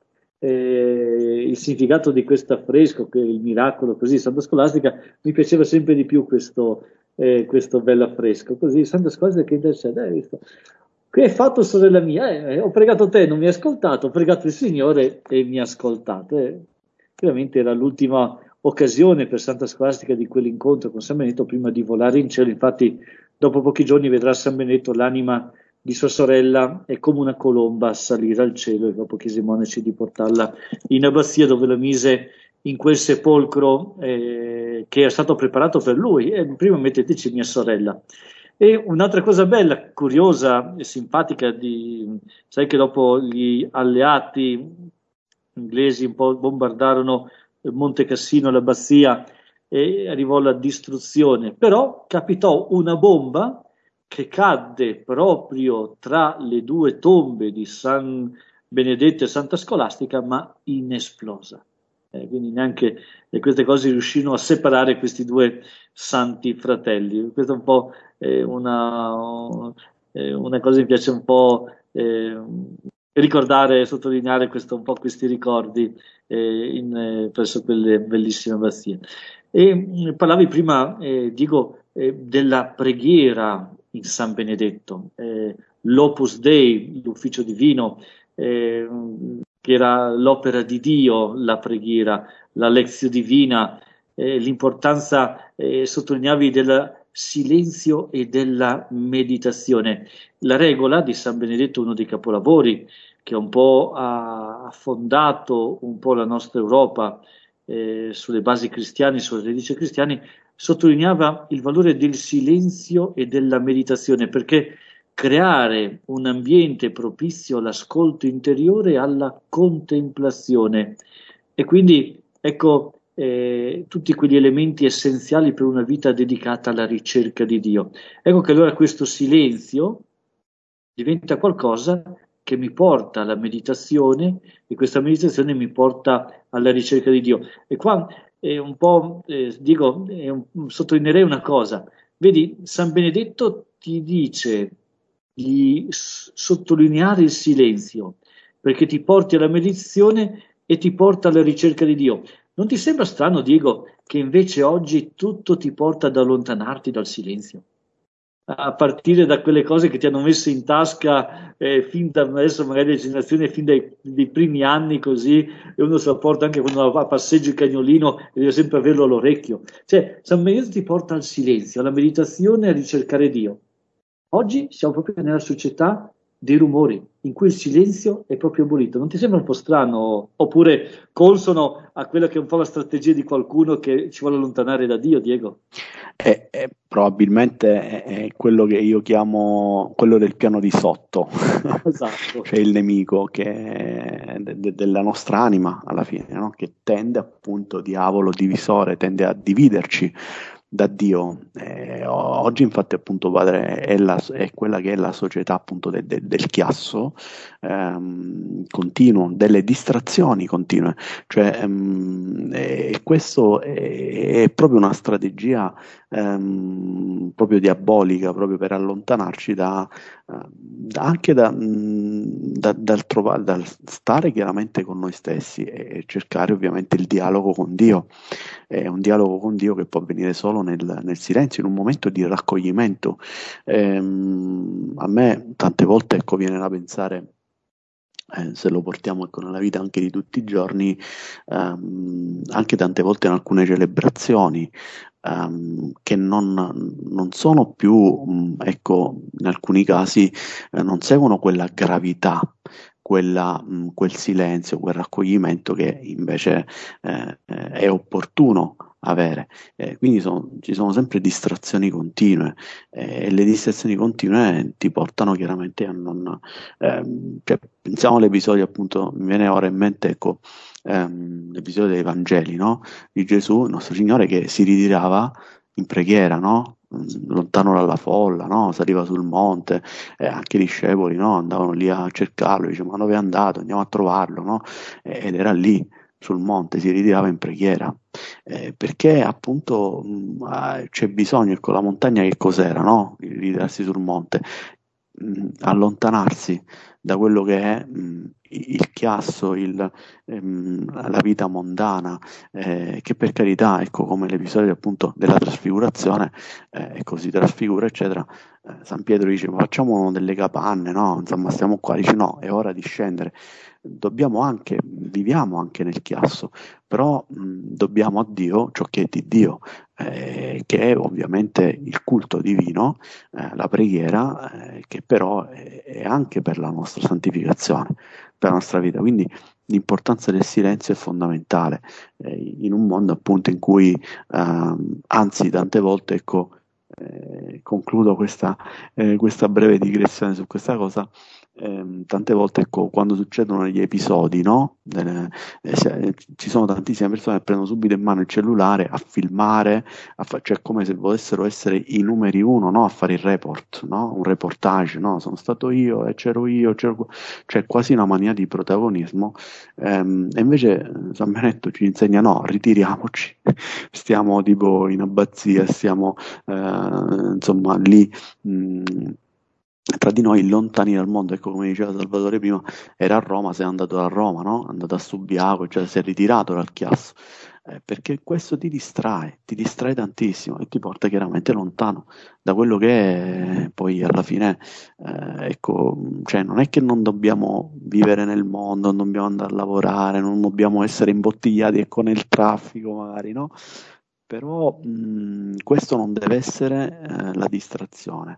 eh, il significato di questo affresco, che il miracolo, così, Santa Scolastica, mi piaceva sempre di più questo, eh, questo bello affresco. Così, Santa Scolastica che intercede, hai visto? Che hai fatto, sorella mia? Eh, ho pregato te, non mi hai ascoltato, ho pregato il Signore e mi ha ascoltato. Eh, ovviamente era l'ultima occasione per Santa Scolastica di quell'incontro con San Benedetto prima di volare in cielo. Infatti, dopo pochi giorni vedrà San Benedetto l'anima di sua sorella è come una colomba a salire al cielo, e dopo chiese ai monaci di portarla in abbazia, dove la mise in quel sepolcro eh, che era stato preparato per lui. E prima metteteci mia sorella. E un'altra cosa bella, curiosa e simpatica, di, sai che dopo gli alleati inglesi un po' bombardarono Monte Cassino, l'abbazia, e arrivò la distruzione, però capitò una bomba che cadde proprio tra le due tombe di San Benedetto e Santa Scolastica, ma inesplosa. Eh, quindi neanche eh, queste cose riuscirono a separare questi due santi fratelli. Questa è un po' eh, una, eh, una cosa che mi piace un po' eh, ricordare e sottolineare, questo, un po' questi ricordi eh, in, eh, presso quelle bellissime abbazie. E mh, parlavi prima, eh, Diego, eh, della preghiera in San Benedetto, eh, l'Opus Dei, l'ufficio divino, eh, che era l'opera di Dio, la preghiera, la Lectio Divina, eh, l'importanza, eh, sottolineavi, del silenzio e della meditazione. La regola di San Benedetto, uno dei capolavori che un po' ha fondato un po' la nostra Europa eh, sulle basi cristiane, sulle radici cristiane, sottolineava il valore del silenzio e della meditazione, perché creare un ambiente propizio all'ascolto interiore e alla contemplazione. E quindi, ecco, eh, tutti quegli elementi essenziali per una vita dedicata alla ricerca di Dio. Ecco che allora questo silenzio diventa qualcosa che mi porta alla meditazione, e questa meditazione mi porta alla ricerca di Dio. E qua è un po', eh, dico, è un, sottolineerei una cosa. Vedi, San Benedetto ti dice di sottolineare il silenzio, perché ti porti alla meditazione e ti porta alla ricerca di Dio. Non ti sembra strano, Diego, che invece oggi tutto ti porta ad allontanarti dal silenzio? A partire da quelle cose che ti hanno messo in tasca eh, fin da adesso, magari le generazioni fin dai, dai primi anni, così, e uno se la porta anche quando va a passeggio il cagnolino e deve sempre averlo all'orecchio. Cioè, San Benedetto ti porta al silenzio, alla meditazione, a ricercare Dio. Oggi siamo proprio nella società dei rumori, in cui il silenzio è proprio abolito. Non ti sembra un po' strano, oppure consono a quella che è un po' la strategia di qualcuno che ci vuole allontanare da Dio, Diego? È, è, probabilmente è, è quello che io chiamo quello del piano di sotto. Esatto. Cioè il nemico che è de, de, della nostra anima, alla fine, no? Che tende, appunto, diavolo divisore, tende a dividerci da Dio. Eh, oggi infatti, appunto, padre, è, la, è quella che è la società, appunto, de, de, del chiasso ehm, continuo, delle distrazioni continue, cioè ehm, e questo è, è proprio una strategia ehm, proprio diabolica, proprio per allontanarci da, da anche da, da, dal, trovare, dal stare chiaramente con noi stessi e cercare ovviamente il dialogo con Dio. È un dialogo con Dio che può avvenire solo nel, nel silenzio, in un momento di raccoglimento. Ehm, a me tante volte, ecco, viene da pensare, eh, se lo portiamo, ecco, nella vita anche di tutti i giorni, ehm, anche tante volte in alcune celebrazioni, ehm, che non, non sono più, mh, ecco, in alcuni casi eh, non seguono quella gravità, Quella, mh, quel silenzio, quel raccoglimento che invece eh, è opportuno avere. Eh, quindi sono- ci sono sempre distrazioni continue, eh, e le distrazioni continue ti portano chiaramente a non... ehm, cioè, pensiamo all'episodio, appunto, mi viene ora in mente, ecco, ehm, l'episodio dei Vangeli, no? Di Gesù, il nostro Signore, che si ritirava in preghiera, no? Mm, lontano dalla folla, no? Saliva sul monte, e anche i discepoli, no? Andavano lì a cercarlo, dicevano: ma dove è andato? Andiamo a trovarlo, no? E- ed era lì sul monte, si ritirava in preghiera, eh, perché appunto mh, ah, c'è bisogno. Ecco, la montagna che cos'era, no? Il ritirarsi sul monte, mh, allontanarsi da quello che è mh, il chiasso, il, ehm, la vita mondana, eh, che per carità, ecco, come l'episodio appunto della trasfigurazione, eh, ecco, si trasfigura, eccetera. Eh, San Pietro dice: ma facciamo delle capanne, no? Insomma, stiamo qua. Dice: no, è ora di scendere. Dobbiamo anche, viviamo anche nel chiasso, però mh, dobbiamo a Dio ciò che è di Dio, eh, che è ovviamente il culto divino, eh, la preghiera, eh, che però è, è anche per la nostra santificazione, per la nostra vita. Quindi l'importanza del silenzio è fondamentale, eh, in un mondo appunto in cui, ehm, anzi, tante volte, ecco, eh, concludo questa, eh, questa breve digressione su questa cosa. Ehm, tante volte, ecco, quando succedono gli episodi, no? Delle- eh, se- ci sono tantissime persone che prendono subito in mano il cellulare a filmare, a fa- cioè come se volessero essere i numeri uno, no? A fare il report, no? Un reportage, no? Sono stato io e c'ero io, c'ero... que- cioè quasi una mania di protagonismo. Ehm, e invece eh, San Benedetto ci insegna: no, ritiriamoci, stiamo tipo in abbazia, stiamo eh, insomma lì, mh, tra di noi, lontani dal mondo. Ecco, come diceva Salvatore prima, era a Roma, se è andato a Roma, no? È andato a Subiaco, cioè si è ritirato dal chiasso, eh, perché questo ti distrae, ti distrae tantissimo e ti porta chiaramente lontano da quello che è poi alla fine, eh, ecco, cioè non è che non dobbiamo vivere nel mondo, non dobbiamo andare a lavorare, non dobbiamo essere imbottigliati, ecco, nel traffico magari, no? Però mh, questo non deve essere eh, la distrazione.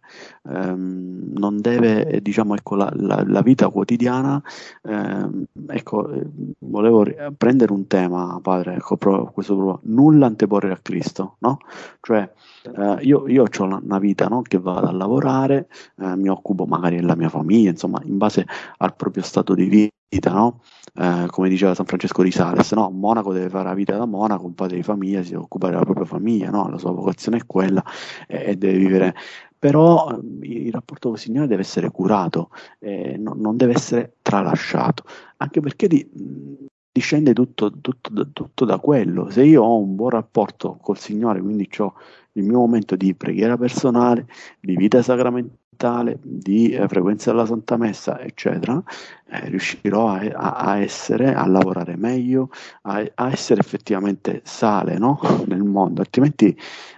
Ehm, non deve, eh, diciamo, ecco, la, la- la vita quotidiana. Ehm, ecco, eh, volevo ri- prendere un tema, padre, ecco, proprio questo proprio, nulla anteporre a Cristo, no? Cioè, eh, io, io ho una, una vita, no? Che vado a lavorare, eh, mi occupo magari della mia famiglia, insomma, in base al proprio stato di vita, no? Eh, come diceva San Francesco di Sales, no? Un monaco deve fare la vita da monaco, un padre di famiglia si deve occupare della propria famiglia, no? La sua vocazione è quella, eh, e deve vivere. Però eh, il rapporto con il Signore deve essere curato, eh, no- non deve essere tralasciato, anche perché di- mh, discende tutto, tutto da- tutto da quello. Se io ho un buon rapporto col Signore, quindi ho il mio momento di preghiera personale, di vita sacramentale, di eh, frequenza della Santa Messa, eccetera, eh, riuscirò a, a- a essere, a lavorare meglio, a, a essere effettivamente sale, no? Nel mondo, altrimenti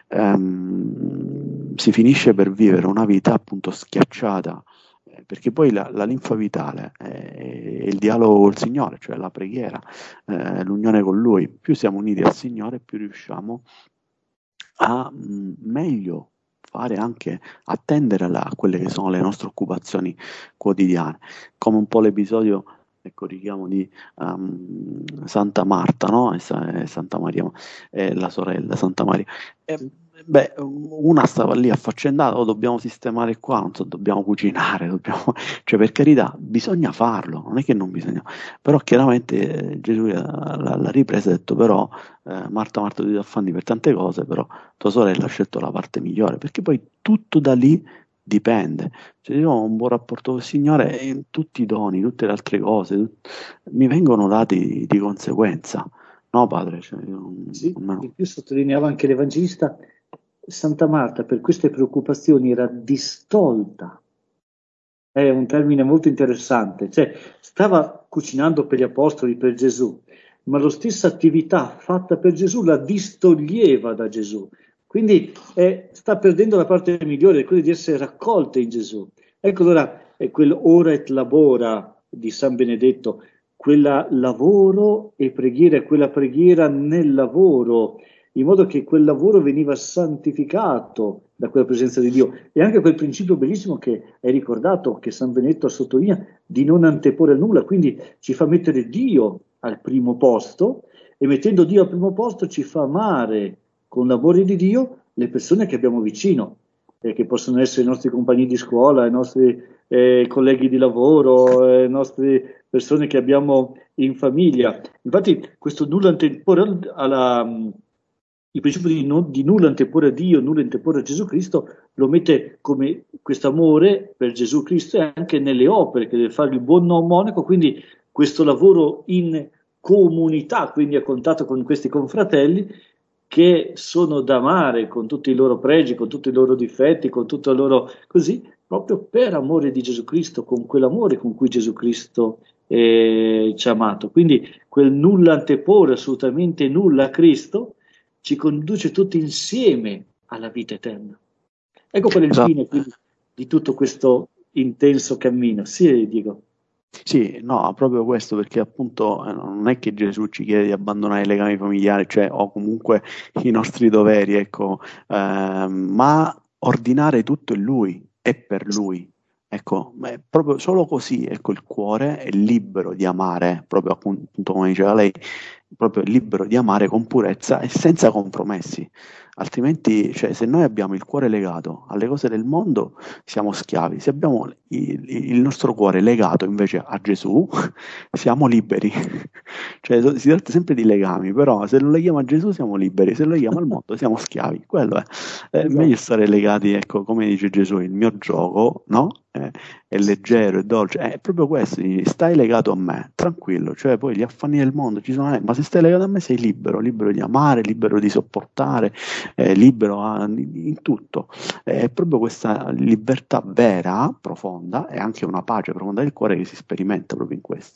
ehm, si finisce per vivere una vita appunto schiacciata, eh, perché poi la, la linfa vitale è, è il dialogo col Signore, cioè la preghiera, eh, l'unione con Lui. Più siamo uniti al Signore, più riusciamo a mh, meglio fare, anche attendere la- a quelle che sono le nostre occupazioni quotidiane, come un po' l'episodio, ecco, richiamo di um, Santa Marta, no? E Sa- e Santa Maria, eh, la sorella Santa Maria. E, beh, una stava lì affaccendata: oh, dobbiamo sistemare qua, non so, dobbiamo cucinare, dobbiamo... cioè, per carità, bisogna farlo, non è che non bisogna, però chiaramente eh, Gesù l'ha, l'ha ripresa e ha detto: però eh, Marta, Marta, tu ti affanni per tante cose, però tua sorella ha scelto la parte migliore, perché poi tutto da lì dipende. Se io ho un buon rapporto con il Signore, eh, tutti i doni, tutte le altre cose tut- mi vengono dati di conseguenza, no, padre? Cioè, io non- Sì, almeno- di più sottolineava anche l'Evangelista, Santa Marta per queste preoccupazioni era distolta. È un termine molto interessante, cioè stava cucinando per gli apostoli, per Gesù, ma la stessa attività fatta per Gesù la distoglieva da Gesù. Quindi eh, sta perdendo la parte migliore, quella di essere raccolta in Gesù. Ecco allora è quel ora et labora di San Benedetto, quella lavoro e preghiera, quella preghiera nel lavoro, in modo che quel lavoro veniva santificato da quella presenza di Dio. E anche quel principio bellissimo che hai ricordato, che San Benedetto sottolinea, di non anteporre nulla, quindi ci fa mettere Dio al primo posto, e mettendo Dio al primo posto ci fa amare con l'amore di Dio le persone che abbiamo vicino, eh, che possono essere i nostri compagni di scuola, i nostri eh, colleghi di lavoro, le eh, nostre persone che abbiamo in famiglia. Infatti questo nulla anteporre alla, il principio di, no, di nulla anteporre a Dio, nulla anteporre a Gesù Cristo, lo mette come questo amore per Gesù Cristo e anche nelle opere che deve fare il buon monaco, quindi questo lavoro in comunità, quindi a contatto con questi confratelli, che sono da amare con tutti i loro pregi, con tutti i loro difetti, con tutto il loro così, proprio per amore di Gesù Cristo, con quell'amore con cui Gesù Cristo eh, ci ha amato. Quindi quel nulla anteporre, assolutamente nulla a Cristo, ci conduce tutti insieme alla vita eterna. Ecco qual è il fine quindi, di tutto questo intenso cammino. Sì, Diego. Sì, no, proprio questo, perché appunto eh, non è che Gesù ci chiede di abbandonare i legami familiari, cioè o comunque i nostri doveri, ecco, eh, ma ordinare tutto in Lui e per Lui. Ecco, è proprio solo così, ecco, il cuore è libero di amare, proprio appunto come diceva lei, proprio libero di amare con purezza e senza compromessi. Altrimenti, cioè, se noi abbiamo il cuore legato alle cose del mondo, siamo schiavi. Se abbiamo il, il nostro cuore legato invece a Gesù, siamo liberi. Cioè, si tratta sempre di legami, però se lo leghiamo a Gesù siamo liberi, se lo leghiamo al mondo siamo schiavi. Quello è. È Esatto. meglio stare legati, ecco, come dice Gesù, il mio gioco, no? Eh, è leggero, è dolce, è proprio questo, stai legato a me, tranquillo, cioè poi gli affanni del mondo ci sono, eh, ma se stai legato a me sei libero, libero di amare, libero di sopportare, eh, libero a, in tutto. È proprio questa libertà vera, profonda, e anche una pace profonda del cuore che si sperimenta proprio in questo.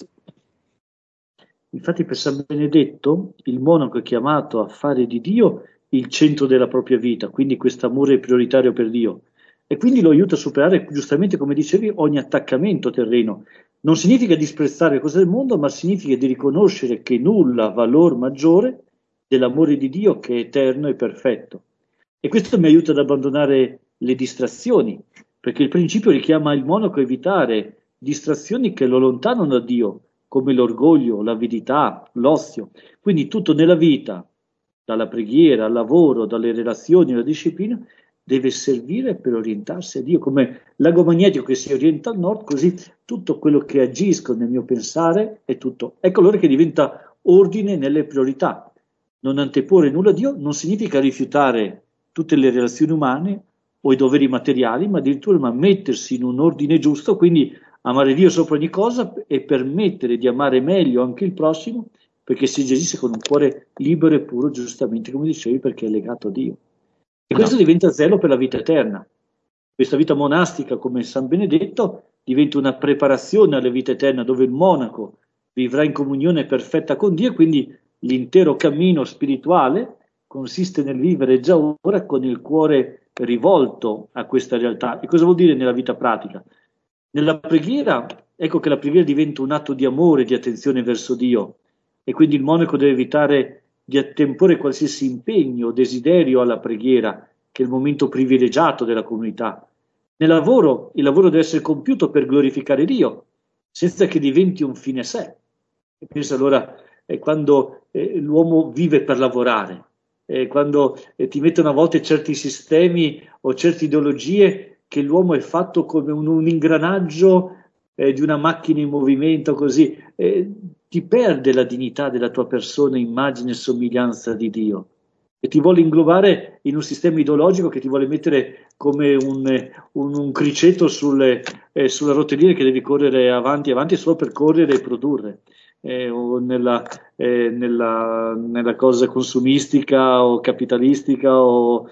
Infatti per San Benedetto il monaco è chiamato a fare di Dio il centro della propria vita, quindi questo amore prioritario per Dio. E quindi lo aiuta a superare, giustamente come dicevi, ogni attaccamento terreno. Non significa disprezzare le cose del mondo, ma significa di riconoscere che nulla ha valore maggiore dell'amore di Dio che è eterno e perfetto. E questo mi aiuta ad abbandonare le distrazioni, perché il principio richiama il monaco a evitare distrazioni che lo allontanano da Dio, come l'orgoglio, l'avidità, l'ozio. Quindi tutto nella vita, dalla preghiera al lavoro, dalle relazioni alla disciplina, deve servire per orientarsi a Dio, come l'ago magnetico che si orienta al nord, così tutto quello che agisco nel mio pensare è tutto. Ecco allora che diventa ordine nelle priorità. Non anteporre nulla a Dio non significa rifiutare tutte le relazioni umane o i doveri materiali, ma addirittura ma mettersi in un ordine giusto, quindi amare Dio sopra ogni cosa e permettere di amare meglio anche il prossimo, perché si agisce con un cuore libero e puro, giustamente come dicevi, perché è legato a Dio. E questo no. diventa zelo per la vita eterna. Questa vita monastica, come San Benedetto, diventa una preparazione alla vita eterna, dove il monaco vivrà in comunione perfetta con Dio, e quindi l'intero cammino spirituale consiste nel vivere già ora con il cuore rivolto a questa realtà. E cosa vuol dire nella vita pratica? Nella preghiera, ecco che la preghiera diventa un atto di amore, di attenzione verso Dio, e quindi il monaco deve evitare di attemporre qualsiasi impegno o desiderio alla preghiera, che è il momento privilegiato della comunità. Nel lavoro, il lavoro deve essere compiuto per glorificare Dio, senza che diventi un fine a sé. E penso allora è quando eh, l'uomo vive per lavorare, eh, quando eh, ti mettono a volte certi sistemi o certe ideologie che l'uomo è fatto come un, un ingranaggio eh, di una macchina in movimento, così eh, ti perde la dignità della tua persona, immagine e somiglianza di Dio, e ti vuole inglobare in un sistema ideologico che ti vuole mettere come un, un, un criceto sulle, eh, sulla rotellina che devi correre avanti avanti solo per correre e produrre, eh, o nella, eh, nella, nella cosa consumistica o capitalistica o,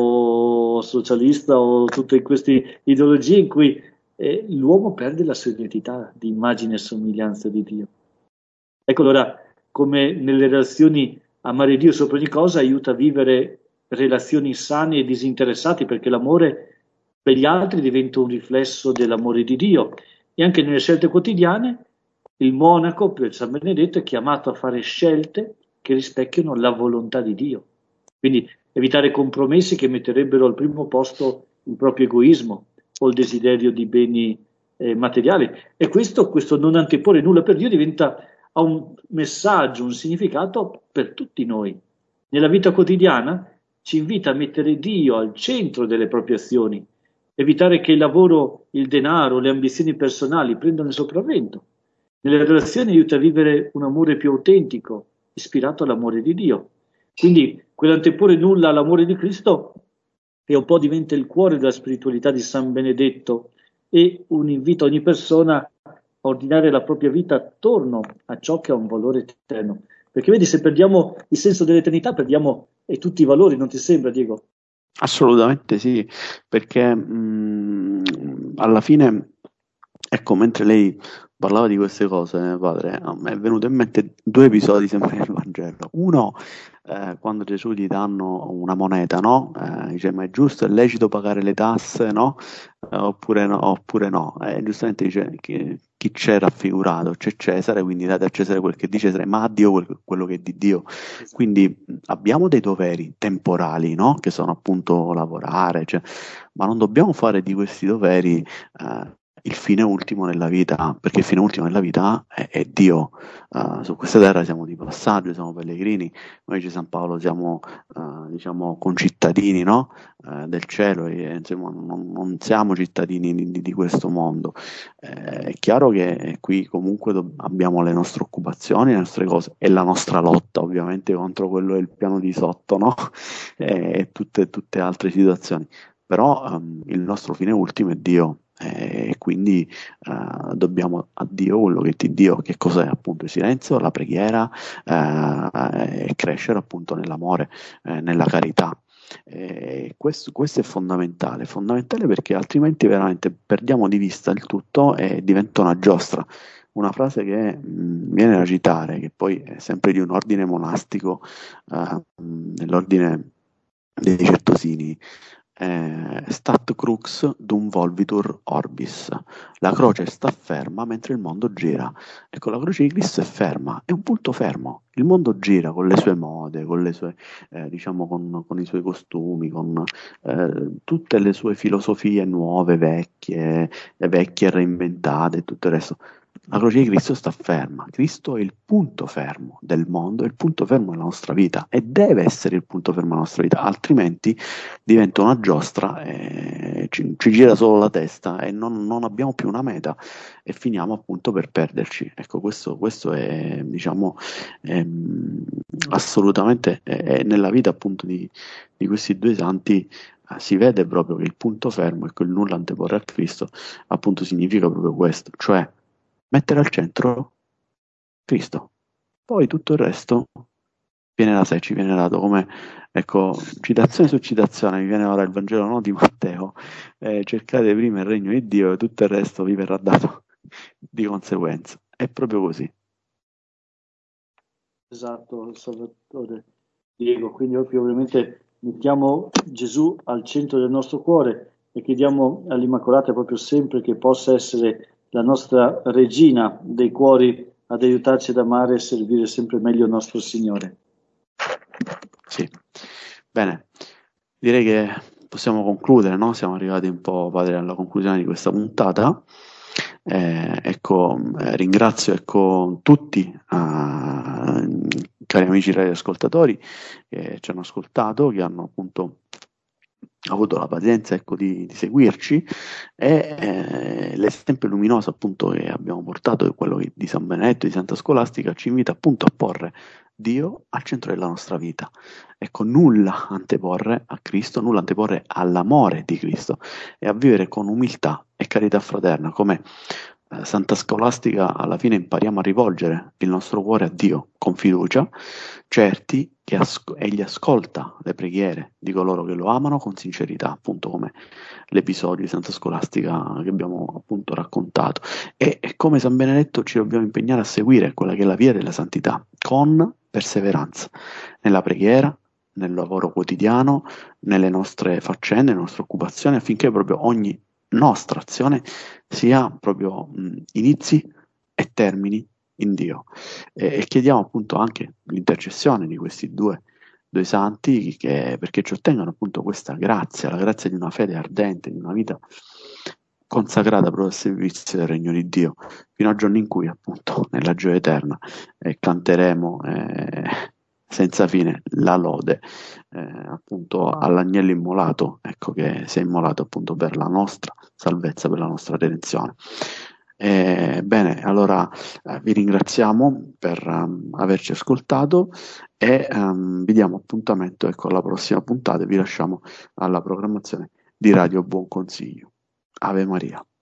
o socialista, o tutte queste ideologie in cui eh, l'uomo perde la sua identità di immagine e somiglianza di Dio. Ecco allora come nelle relazioni amare Dio sopra ogni cosa aiuta a vivere relazioni sane e disinteressate, perché l'amore per gli altri diventa un riflesso dell'amore di Dio. E anche nelle scelte quotidiane il monaco, per San Benedetto, è chiamato a fare scelte che rispecchiano la volontà di Dio. Quindi evitare compromessi che metterebbero al primo posto il proprio egoismo o il desiderio di beni eh, materiali. E questo, questo non anteporre nulla per Dio diventa ha un messaggio, un significato per tutti noi. Nella vita quotidiana ci invita a mettere Dio al centro delle proprie azioni, evitare che il lavoro, il denaro, le ambizioni personali prendano il sopravvento. Nelle relazioni aiuta a vivere un amore più autentico, ispirato all'amore di Dio. Quindi quell'anteporre nulla all'amore di Cristo che un po' diventa il cuore della spiritualità di San Benedetto e un invito a ogni persona a ordinare la propria vita attorno a ciò che ha un valore eterno. Perché vedi, se perdiamo il senso dell'eternità, perdiamo e tutti i valori, non ti sembra, Diego? Assolutamente sì, perché mh, alla fine, ecco, mentre lei parlava di queste cose, padre, a me è venuto in mente due episodi sempre nel Vangelo. Uno, eh, quando Gesù gli danno una moneta, no? Eh, dice, ma è giusto, è lecito pagare le tasse, no? Eh, oppure no? Oppure no? E giustamente dice che chi c'è raffigurato? C'è Cesare, quindi date a Cesare quel che è di Cesare, ma a Dio quel- quello che è di Dio. Quindi mh, abbiamo dei doveri temporali, no? Che sono appunto lavorare, cioè, ma non dobbiamo fare di questi doveri eh, il fine ultimo nella vita, perché il fine ultimo nella vita è, è Dio. Uh, su questa terra siamo di passaggio, siamo pellegrini, noi dice San Paolo siamo uh, diciamo concittadini, no? Uh, del cielo, e, insomma, non, non siamo cittadini di, di questo mondo. Eh, è chiaro che qui comunque do- abbiamo le nostre occupazioni, le nostre cose e la nostra lotta ovviamente contro quello del piano di sotto, no? E tutte, tutte altre situazioni. Però um, il nostro fine ultimo è Dio. E quindi uh, dobbiamo a Dio quello che ti Dio, che cos'è appunto il silenzio, la preghiera uh, e crescere appunto nell'amore, eh, nella carità. E questo, questo è fondamentale, fondamentale perché altrimenti veramente perdiamo di vista il tutto e diventa una giostra. Una frase che mh, viene da citare, che poi è sempre di un ordine monastico, uh, nell'ordine dei Certosini. Eh, stat crux dum volvitur orbis, la croce sta ferma mentre il mondo gira. Ecco, la croce di Cristo è ferma, è un punto fermo. Il mondo gira con le sue mode, con le sue, eh, diciamo, con, con i suoi costumi, con eh, tutte le sue filosofie nuove, vecchie, eh, vecchie reinventate e tutto il resto. La croce di Cristo sta ferma. Cristo è il punto fermo del mondo, è il punto fermo della nostra vita e deve essere il punto fermo della nostra vita, altrimenti diventa una giostra e ci, ci gira solo la testa e non, non abbiamo più una meta e finiamo appunto per perderci. Ecco, questo, questo è, diciamo, è, assolutamente è, è nella vita appunto di, di questi due santi eh, si vede proprio che il punto fermo e quel nulla anteporre a Cristo appunto significa proprio questo, cioè mettere al centro Cristo, poi tutto il resto viene da sé, ci viene dato come, ecco, citazione su citazione, mi viene ora il Vangelo, no, di Matteo, eh, cercate prima il regno di Dio e tutto il resto vi verrà dato di conseguenza, è proprio così. Esatto, Salvatore, Diego, quindi ovviamente mettiamo Gesù al centro del nostro cuore e chiediamo all'Immacolata proprio sempre che possa essere la nostra regina dei cuori ad aiutarci ad amare e servire sempre meglio il nostro Signore. Sì, bene, direi che possiamo concludere, no? Siamo arrivati un po', padre, alla conclusione di questa puntata. Eh, ecco, eh, ringrazio ecco, tutti, eh, cari amici radioascoltatori che ci hanno ascoltato, che hanno appunto avuto la pazienza ecco, di, di seguirci e eh, l'esempio luminoso appunto che abbiamo portato è quello di San Benedetto di Santa Scolastica, ci invita appunto a porre Dio al centro della nostra vita. Ecco, nulla anteporre a Cristo, nulla anteporre all'amore di Cristo e a vivere con umiltà e carità fraterna, come eh, Santa Scolastica alla fine impariamo a rivolgere il nostro cuore a Dio con fiducia, certi che asco- egli ascolta le preghiere di coloro che lo amano con sincerità, appunto come l'episodio di Santa Scolastica che abbiamo appunto raccontato. E, e come San Benedetto ci dobbiamo impegnare a seguire quella che è la via della santità, con perseveranza, nella preghiera, nel lavoro quotidiano, nelle nostre faccende, nelle nostre occupazioni, affinché proprio ogni nostra azione sia proprio mh, inizi e termini in Dio. E, e chiediamo appunto anche l'intercessione di questi due, due santi che, perché ci ottengano appunto questa grazia, la grazia di una fede ardente, di una vita consacrata proprio al servizio del regno di Dio, fino al giorno in cui appunto nella gioia eterna eh, canteremo eh, senza fine la lode eh, appunto all'agnello immolato, ecco, che si è immolato appunto per la nostra salvezza, per la nostra redenzione. Eh, bene, allora eh, vi ringraziamo per um, averci ascoltato e um, vi diamo appuntamento, ecco, alla prossima puntata e vi lasciamo alla programmazione di Radio Buon Consiglio. Ave Maria.